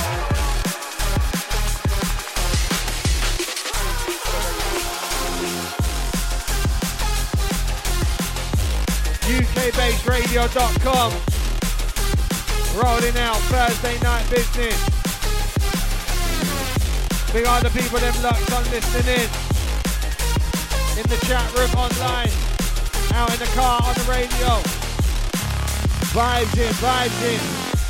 U K based radio dot com. Rolling out Thursday night business. Big are the people them locked on listening in. In the chat room online. Out in the car on the radio. Vibes in, vibes in.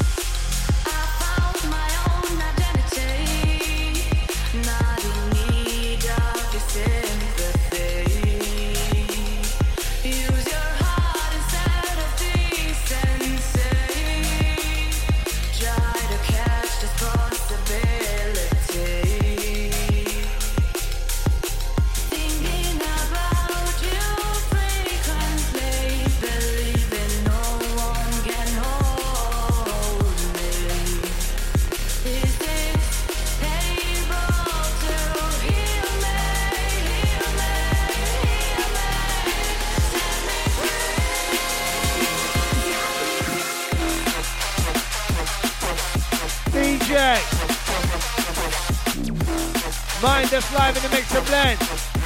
Mind Us live in the mix and blend.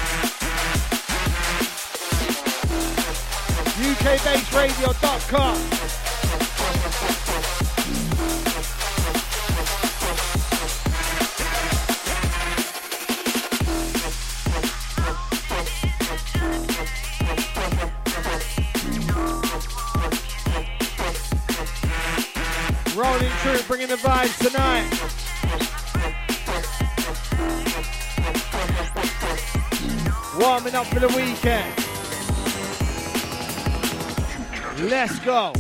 U K based radio dot com. Rolling through, bringing the vibes tonight. Warming up for the weekend. Let's go.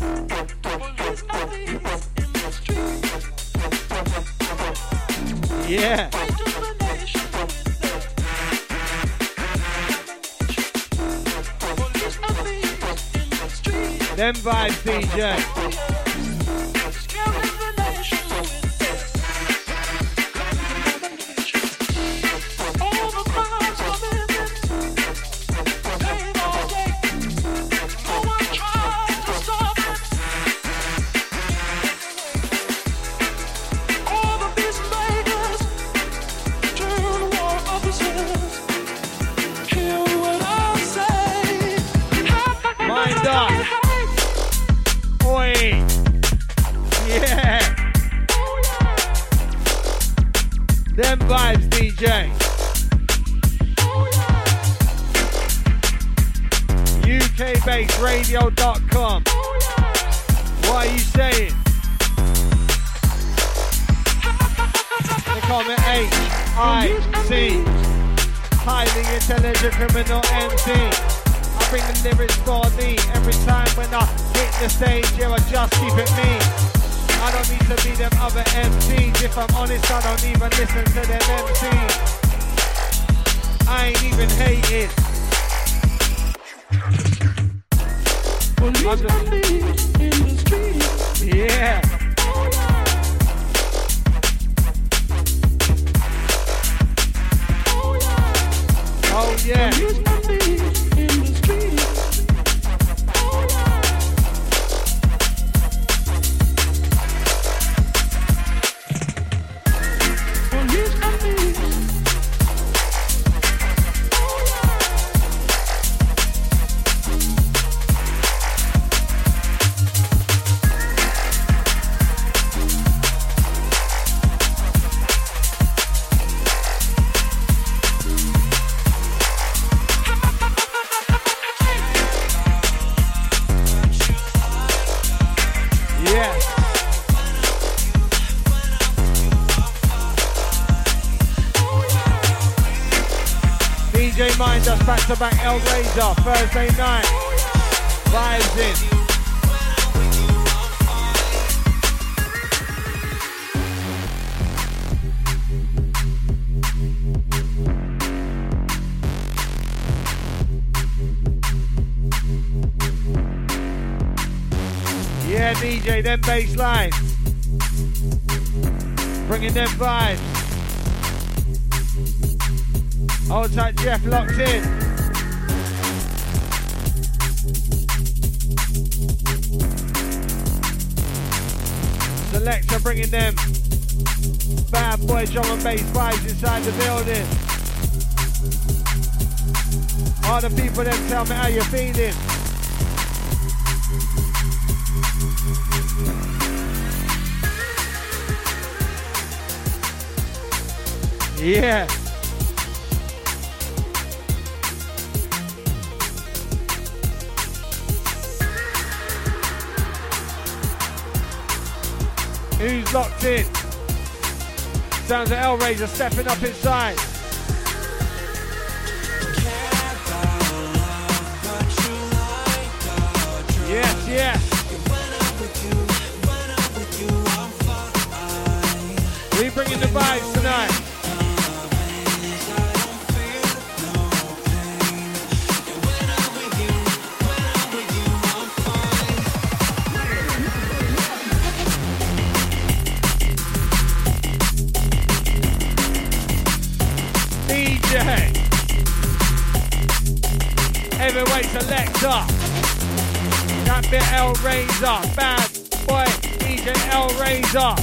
Yeah. Them vibes, D J. bass radio dot com. What are you saying? They call me H I C, highly intelligent criminal M C. I bring the lyrics for thee every time when I hit the stage. Yeah, I just keep it me. I don't need to be them other M Cs. If I'm honest, I don't even listen to them M Cs. I ain't even hating. I'm just... Yeah. Oh yeah. Mind us back to back El Razor Thursday night. Vibes in. Yeah, D J, them bass lines. Bringing them vibes. Hold tight, Jeff, locked in. Selector bringing them bad boy drum and bass vibes inside the building. All the people that tell me how you're feeling. Yeah. Who's locked in? Sounds of El Razor stepping up inside. Yes, yes. We bringing the vibes tonight. Heavyweight selector. That bit El Razor. Bad boy D J El Razor.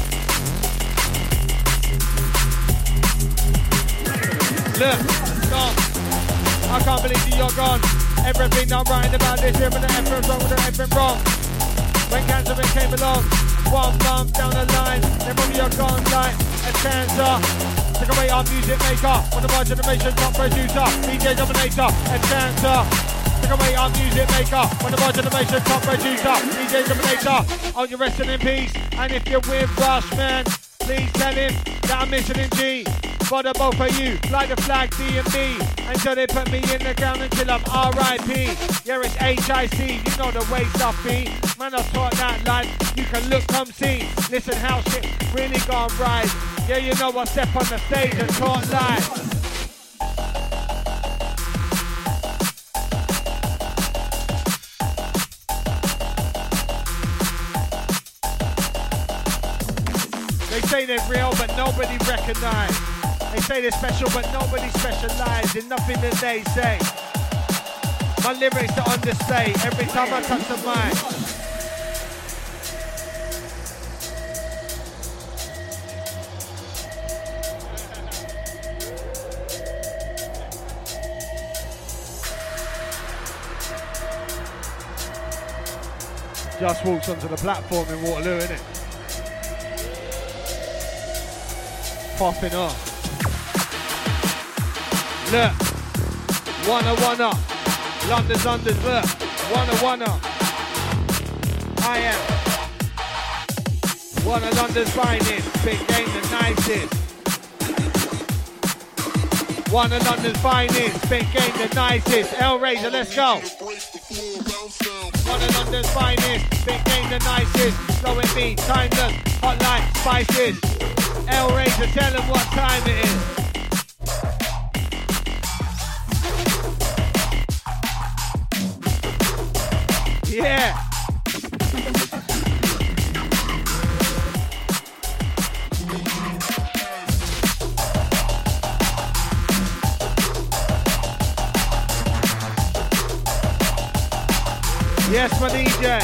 Look, gone. I can't believe you, you're gone. Everything I'm writing about this here, but the everything wrong with the everything wrong. When Cancer came along, one month down the line, then when you're gone like a cancer. Take away our music maker, one of our generation's top producer, D J Dominator, and Chancer. Take away our music maker, one of our generation's top producer, D J Dominator. Oh, you're resting in peace, and if you're with Rush, man, please tell him that I'm missing in G. For the both of you, like the flag D and B, until they put me in the ground until I'm R I P. Yeah, it's H I C, you know the way stuff be. Man, I taught that line, you can look, come see. Listen how shit really gone right. Yeah, you know I step on the stage and talk live. They say they're real, but nobody recognize. They say they're special, but nobody specializes in nothing that they say. My lyrics are on display every time I touch the mic. Just walks onto the platform in Waterloo, innit? Popping off. Look, one up, one up. London's unders, look. Wanna, wanna. I am. One of London's finest. Big game, the nicest. One of London's finest. Big game, the nicest. Hellraiser, let's go. One of London's finest. Big game, the nicest. Slow and beat, timeless. Hot like spices. Hellraiser, tell them what time it is. Yeah. Yes, my D J.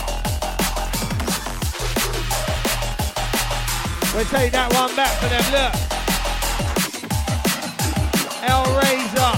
We'll take that one back for them, look. Hellraiser.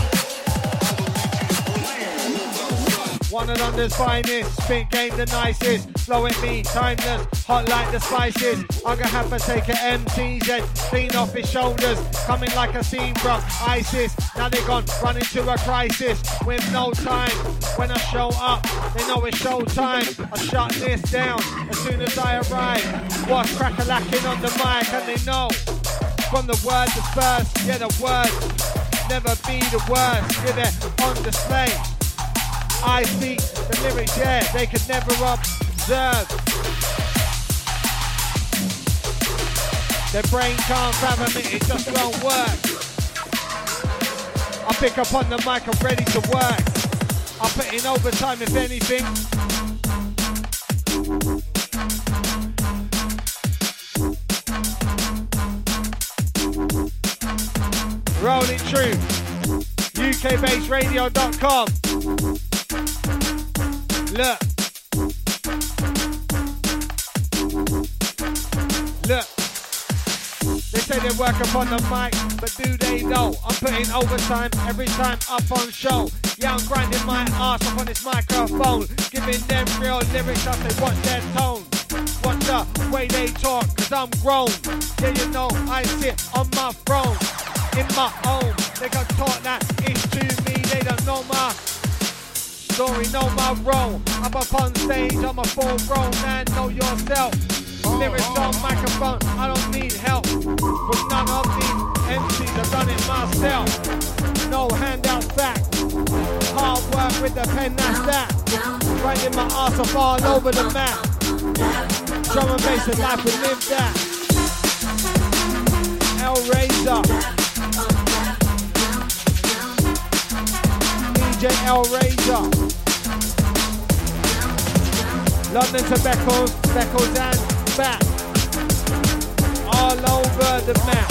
One of London's finest, spin game the nicest, slow at me, timeless, hot like the spices. I'm gonna have to take a M C Z, clean off his shoulders, coming like a scene from ISIS. Now they gone run into a crisis with no time. When I show up, they know it's show time. I shut this down as soon as I arrive. What's crack-a-lacking on the mic, and they know from the word dispersed, yeah, the words never be the worst, yeah, they're on display. I speak the lyrics, yeah, they could never observe. Their brain can't fathom it, it just won't work. I pick up on the mic, I'm ready to work. I put in overtime if anything. Rolling true. U K based radio dot com. Look. Look. They say they work upon the mic, but do they know I'm putting overtime every time up on show? Yeah, I'm grinding my ass up on this microphone, giving them real lyrics as they watch their tone. Watch the way they talk, cause I'm grown. Yeah, you know I sit on my throne, in my home. They got taught that it's to me, they don't know my story, know my role. Up up on stage, I'm a full grown man, know yourself. Lyrics on microphone, I don't need help with none of these M Cs, I've done it myself. No handout fact, hard work with the pen, that's that. Grinding my ass off all over the map. Drum and bass and life, we live that. Hellraiser, D J Hellraiser. London to Beckles, Beckles and back, all over the map.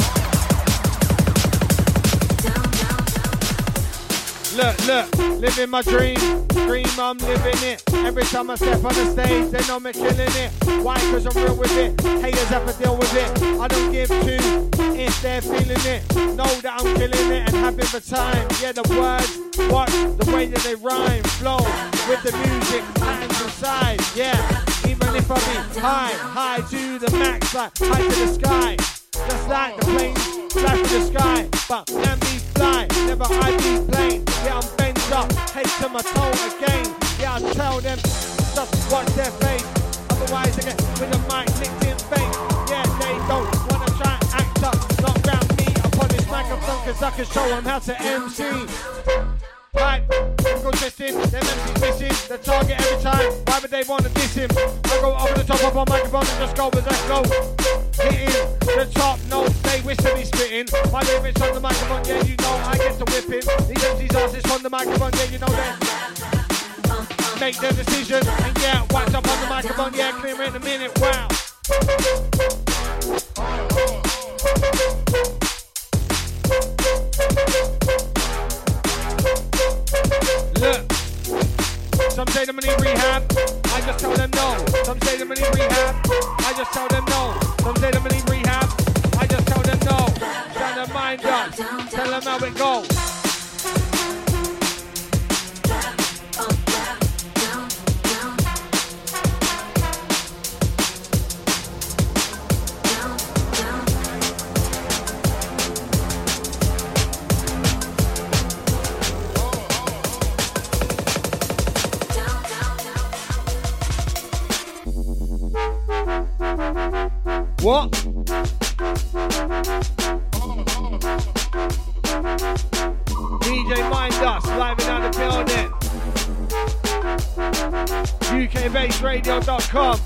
Look, look, living my dream, dream I'm living it. Every time I step on the stage, they know me killing it. Why? Cause I'm real with it, haters have to deal with it. I don't give two if they're feeling it. Know that I'm killing it and having the time. Yeah, the words, what, the way that they rhyme, flow with the music, hands inside, yeah. Even if I be high, high to the max, like high to the sky. Just like the planes fly to the sky, but can be fly, never I be plain. Yeah, I'm bent up, head to my toe again. Yeah, I tell them, just watch their face. Otherwise they get with the mic licked in face. Yeah, they don't wanna try and act up, not round me upon this microphone, cause I can show them how to M C. Right, go twisting, them M Cs missing the target every time. Why would they wanna diss him? I go over the top of my microphone and just go with that go. Hitting the top notes, they wish to be spitting. My lyrics on the microphone, yeah, you know I get to whipping. These M Cs artists on the microphone, yeah, you know that. Make their decision, and yeah, wax up on the microphone, yeah, clear in a minute, wow. Look, some say them need rehab, I just tell them no. Some say them need rehab, I just tell them no. Some say them need rehab, I just tell them no. Turn their mind up, tell them how it goes. What? D J Mind Us, live in out the building. U K Bass Radio dot com.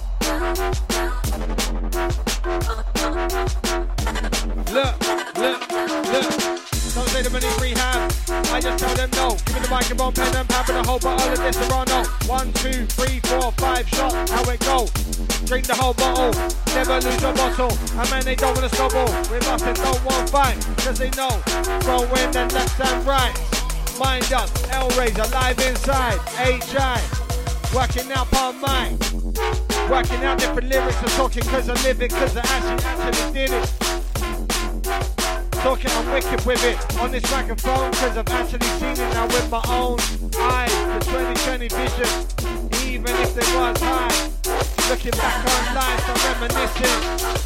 Look, look, look. Don't say them in rehab. I just tell them no. Give me the microphone, pen and pad, and a whole bottle of this Serrano. One, two, three, four, five shots. How it go? Drink the whole bottle. Never lose your bottle. And man, they don't want to stumble. With us, they don't want fight. Cause they know. Throw in and left and right. Mind Us, Hellraiser, live inside. H I. Working out on mine. Working out different lyrics. I'm talking cause I live it. Cause I actually, actually did it. Talking, I'm wicked with it on this microphone, cause I've actually seen it now with my own eyes. The twenty twenty vision, even if they weren't high. Looking back on life, I'm reminiscing.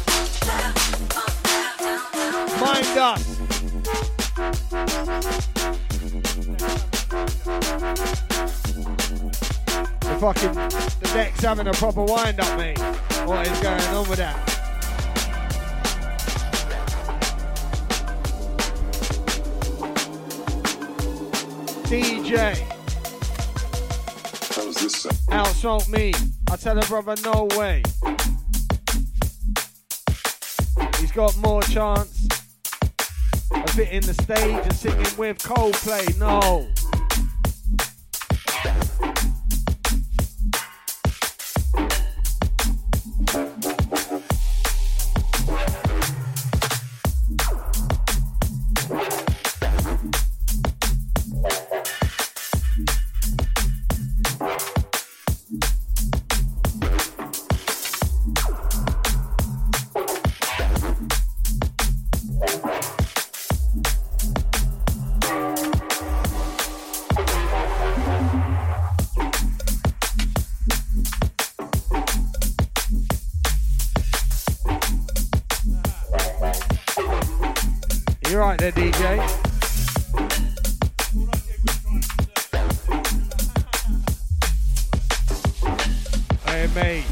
Mind Us. The fucking, the deck's having a proper wind up, mate. What is going on with that? D J, How's this sound? outsmoke me. I tell a brother, no way. He's got more chance of hitting the stage and singing with Coldplay. No. You're right there, D J. Hey, mate.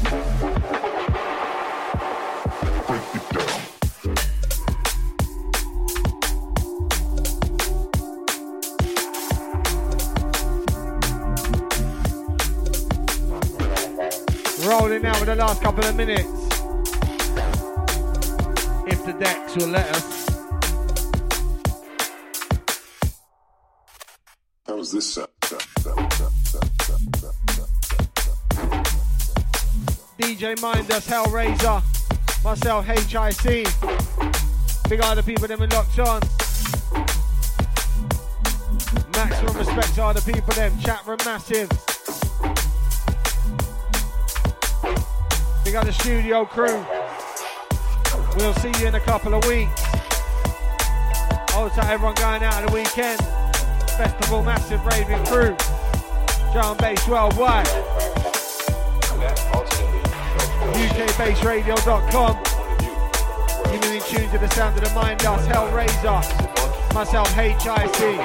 Rolling out with the last couple of minutes. If the decks will let us. How's this sound? D J Mind Us, Hellraiser, myself H I C. Big eye to people them in locked on. Maximum respect to all the people them, chat room massive. Big eye the studio crew. We'll see you in a couple of weeks. Also everyone going out on the weekend. Festival massive raving crew. Drum bass worldwide. U K Bass Radio dot com. You've been in tune to the sound of the Mind Us, Hellraiser. Myself H I C.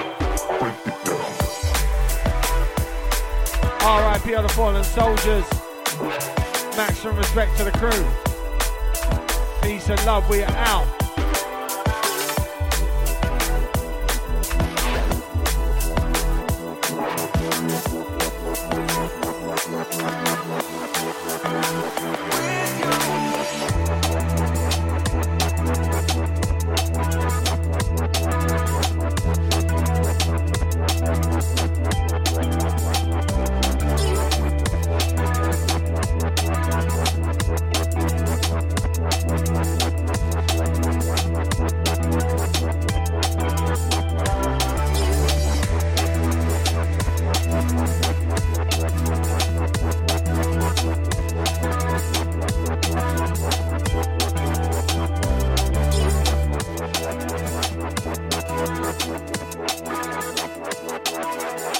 R I P on the fallen soldiers. Maximum respect to the crew. Peace and love, we are out. With your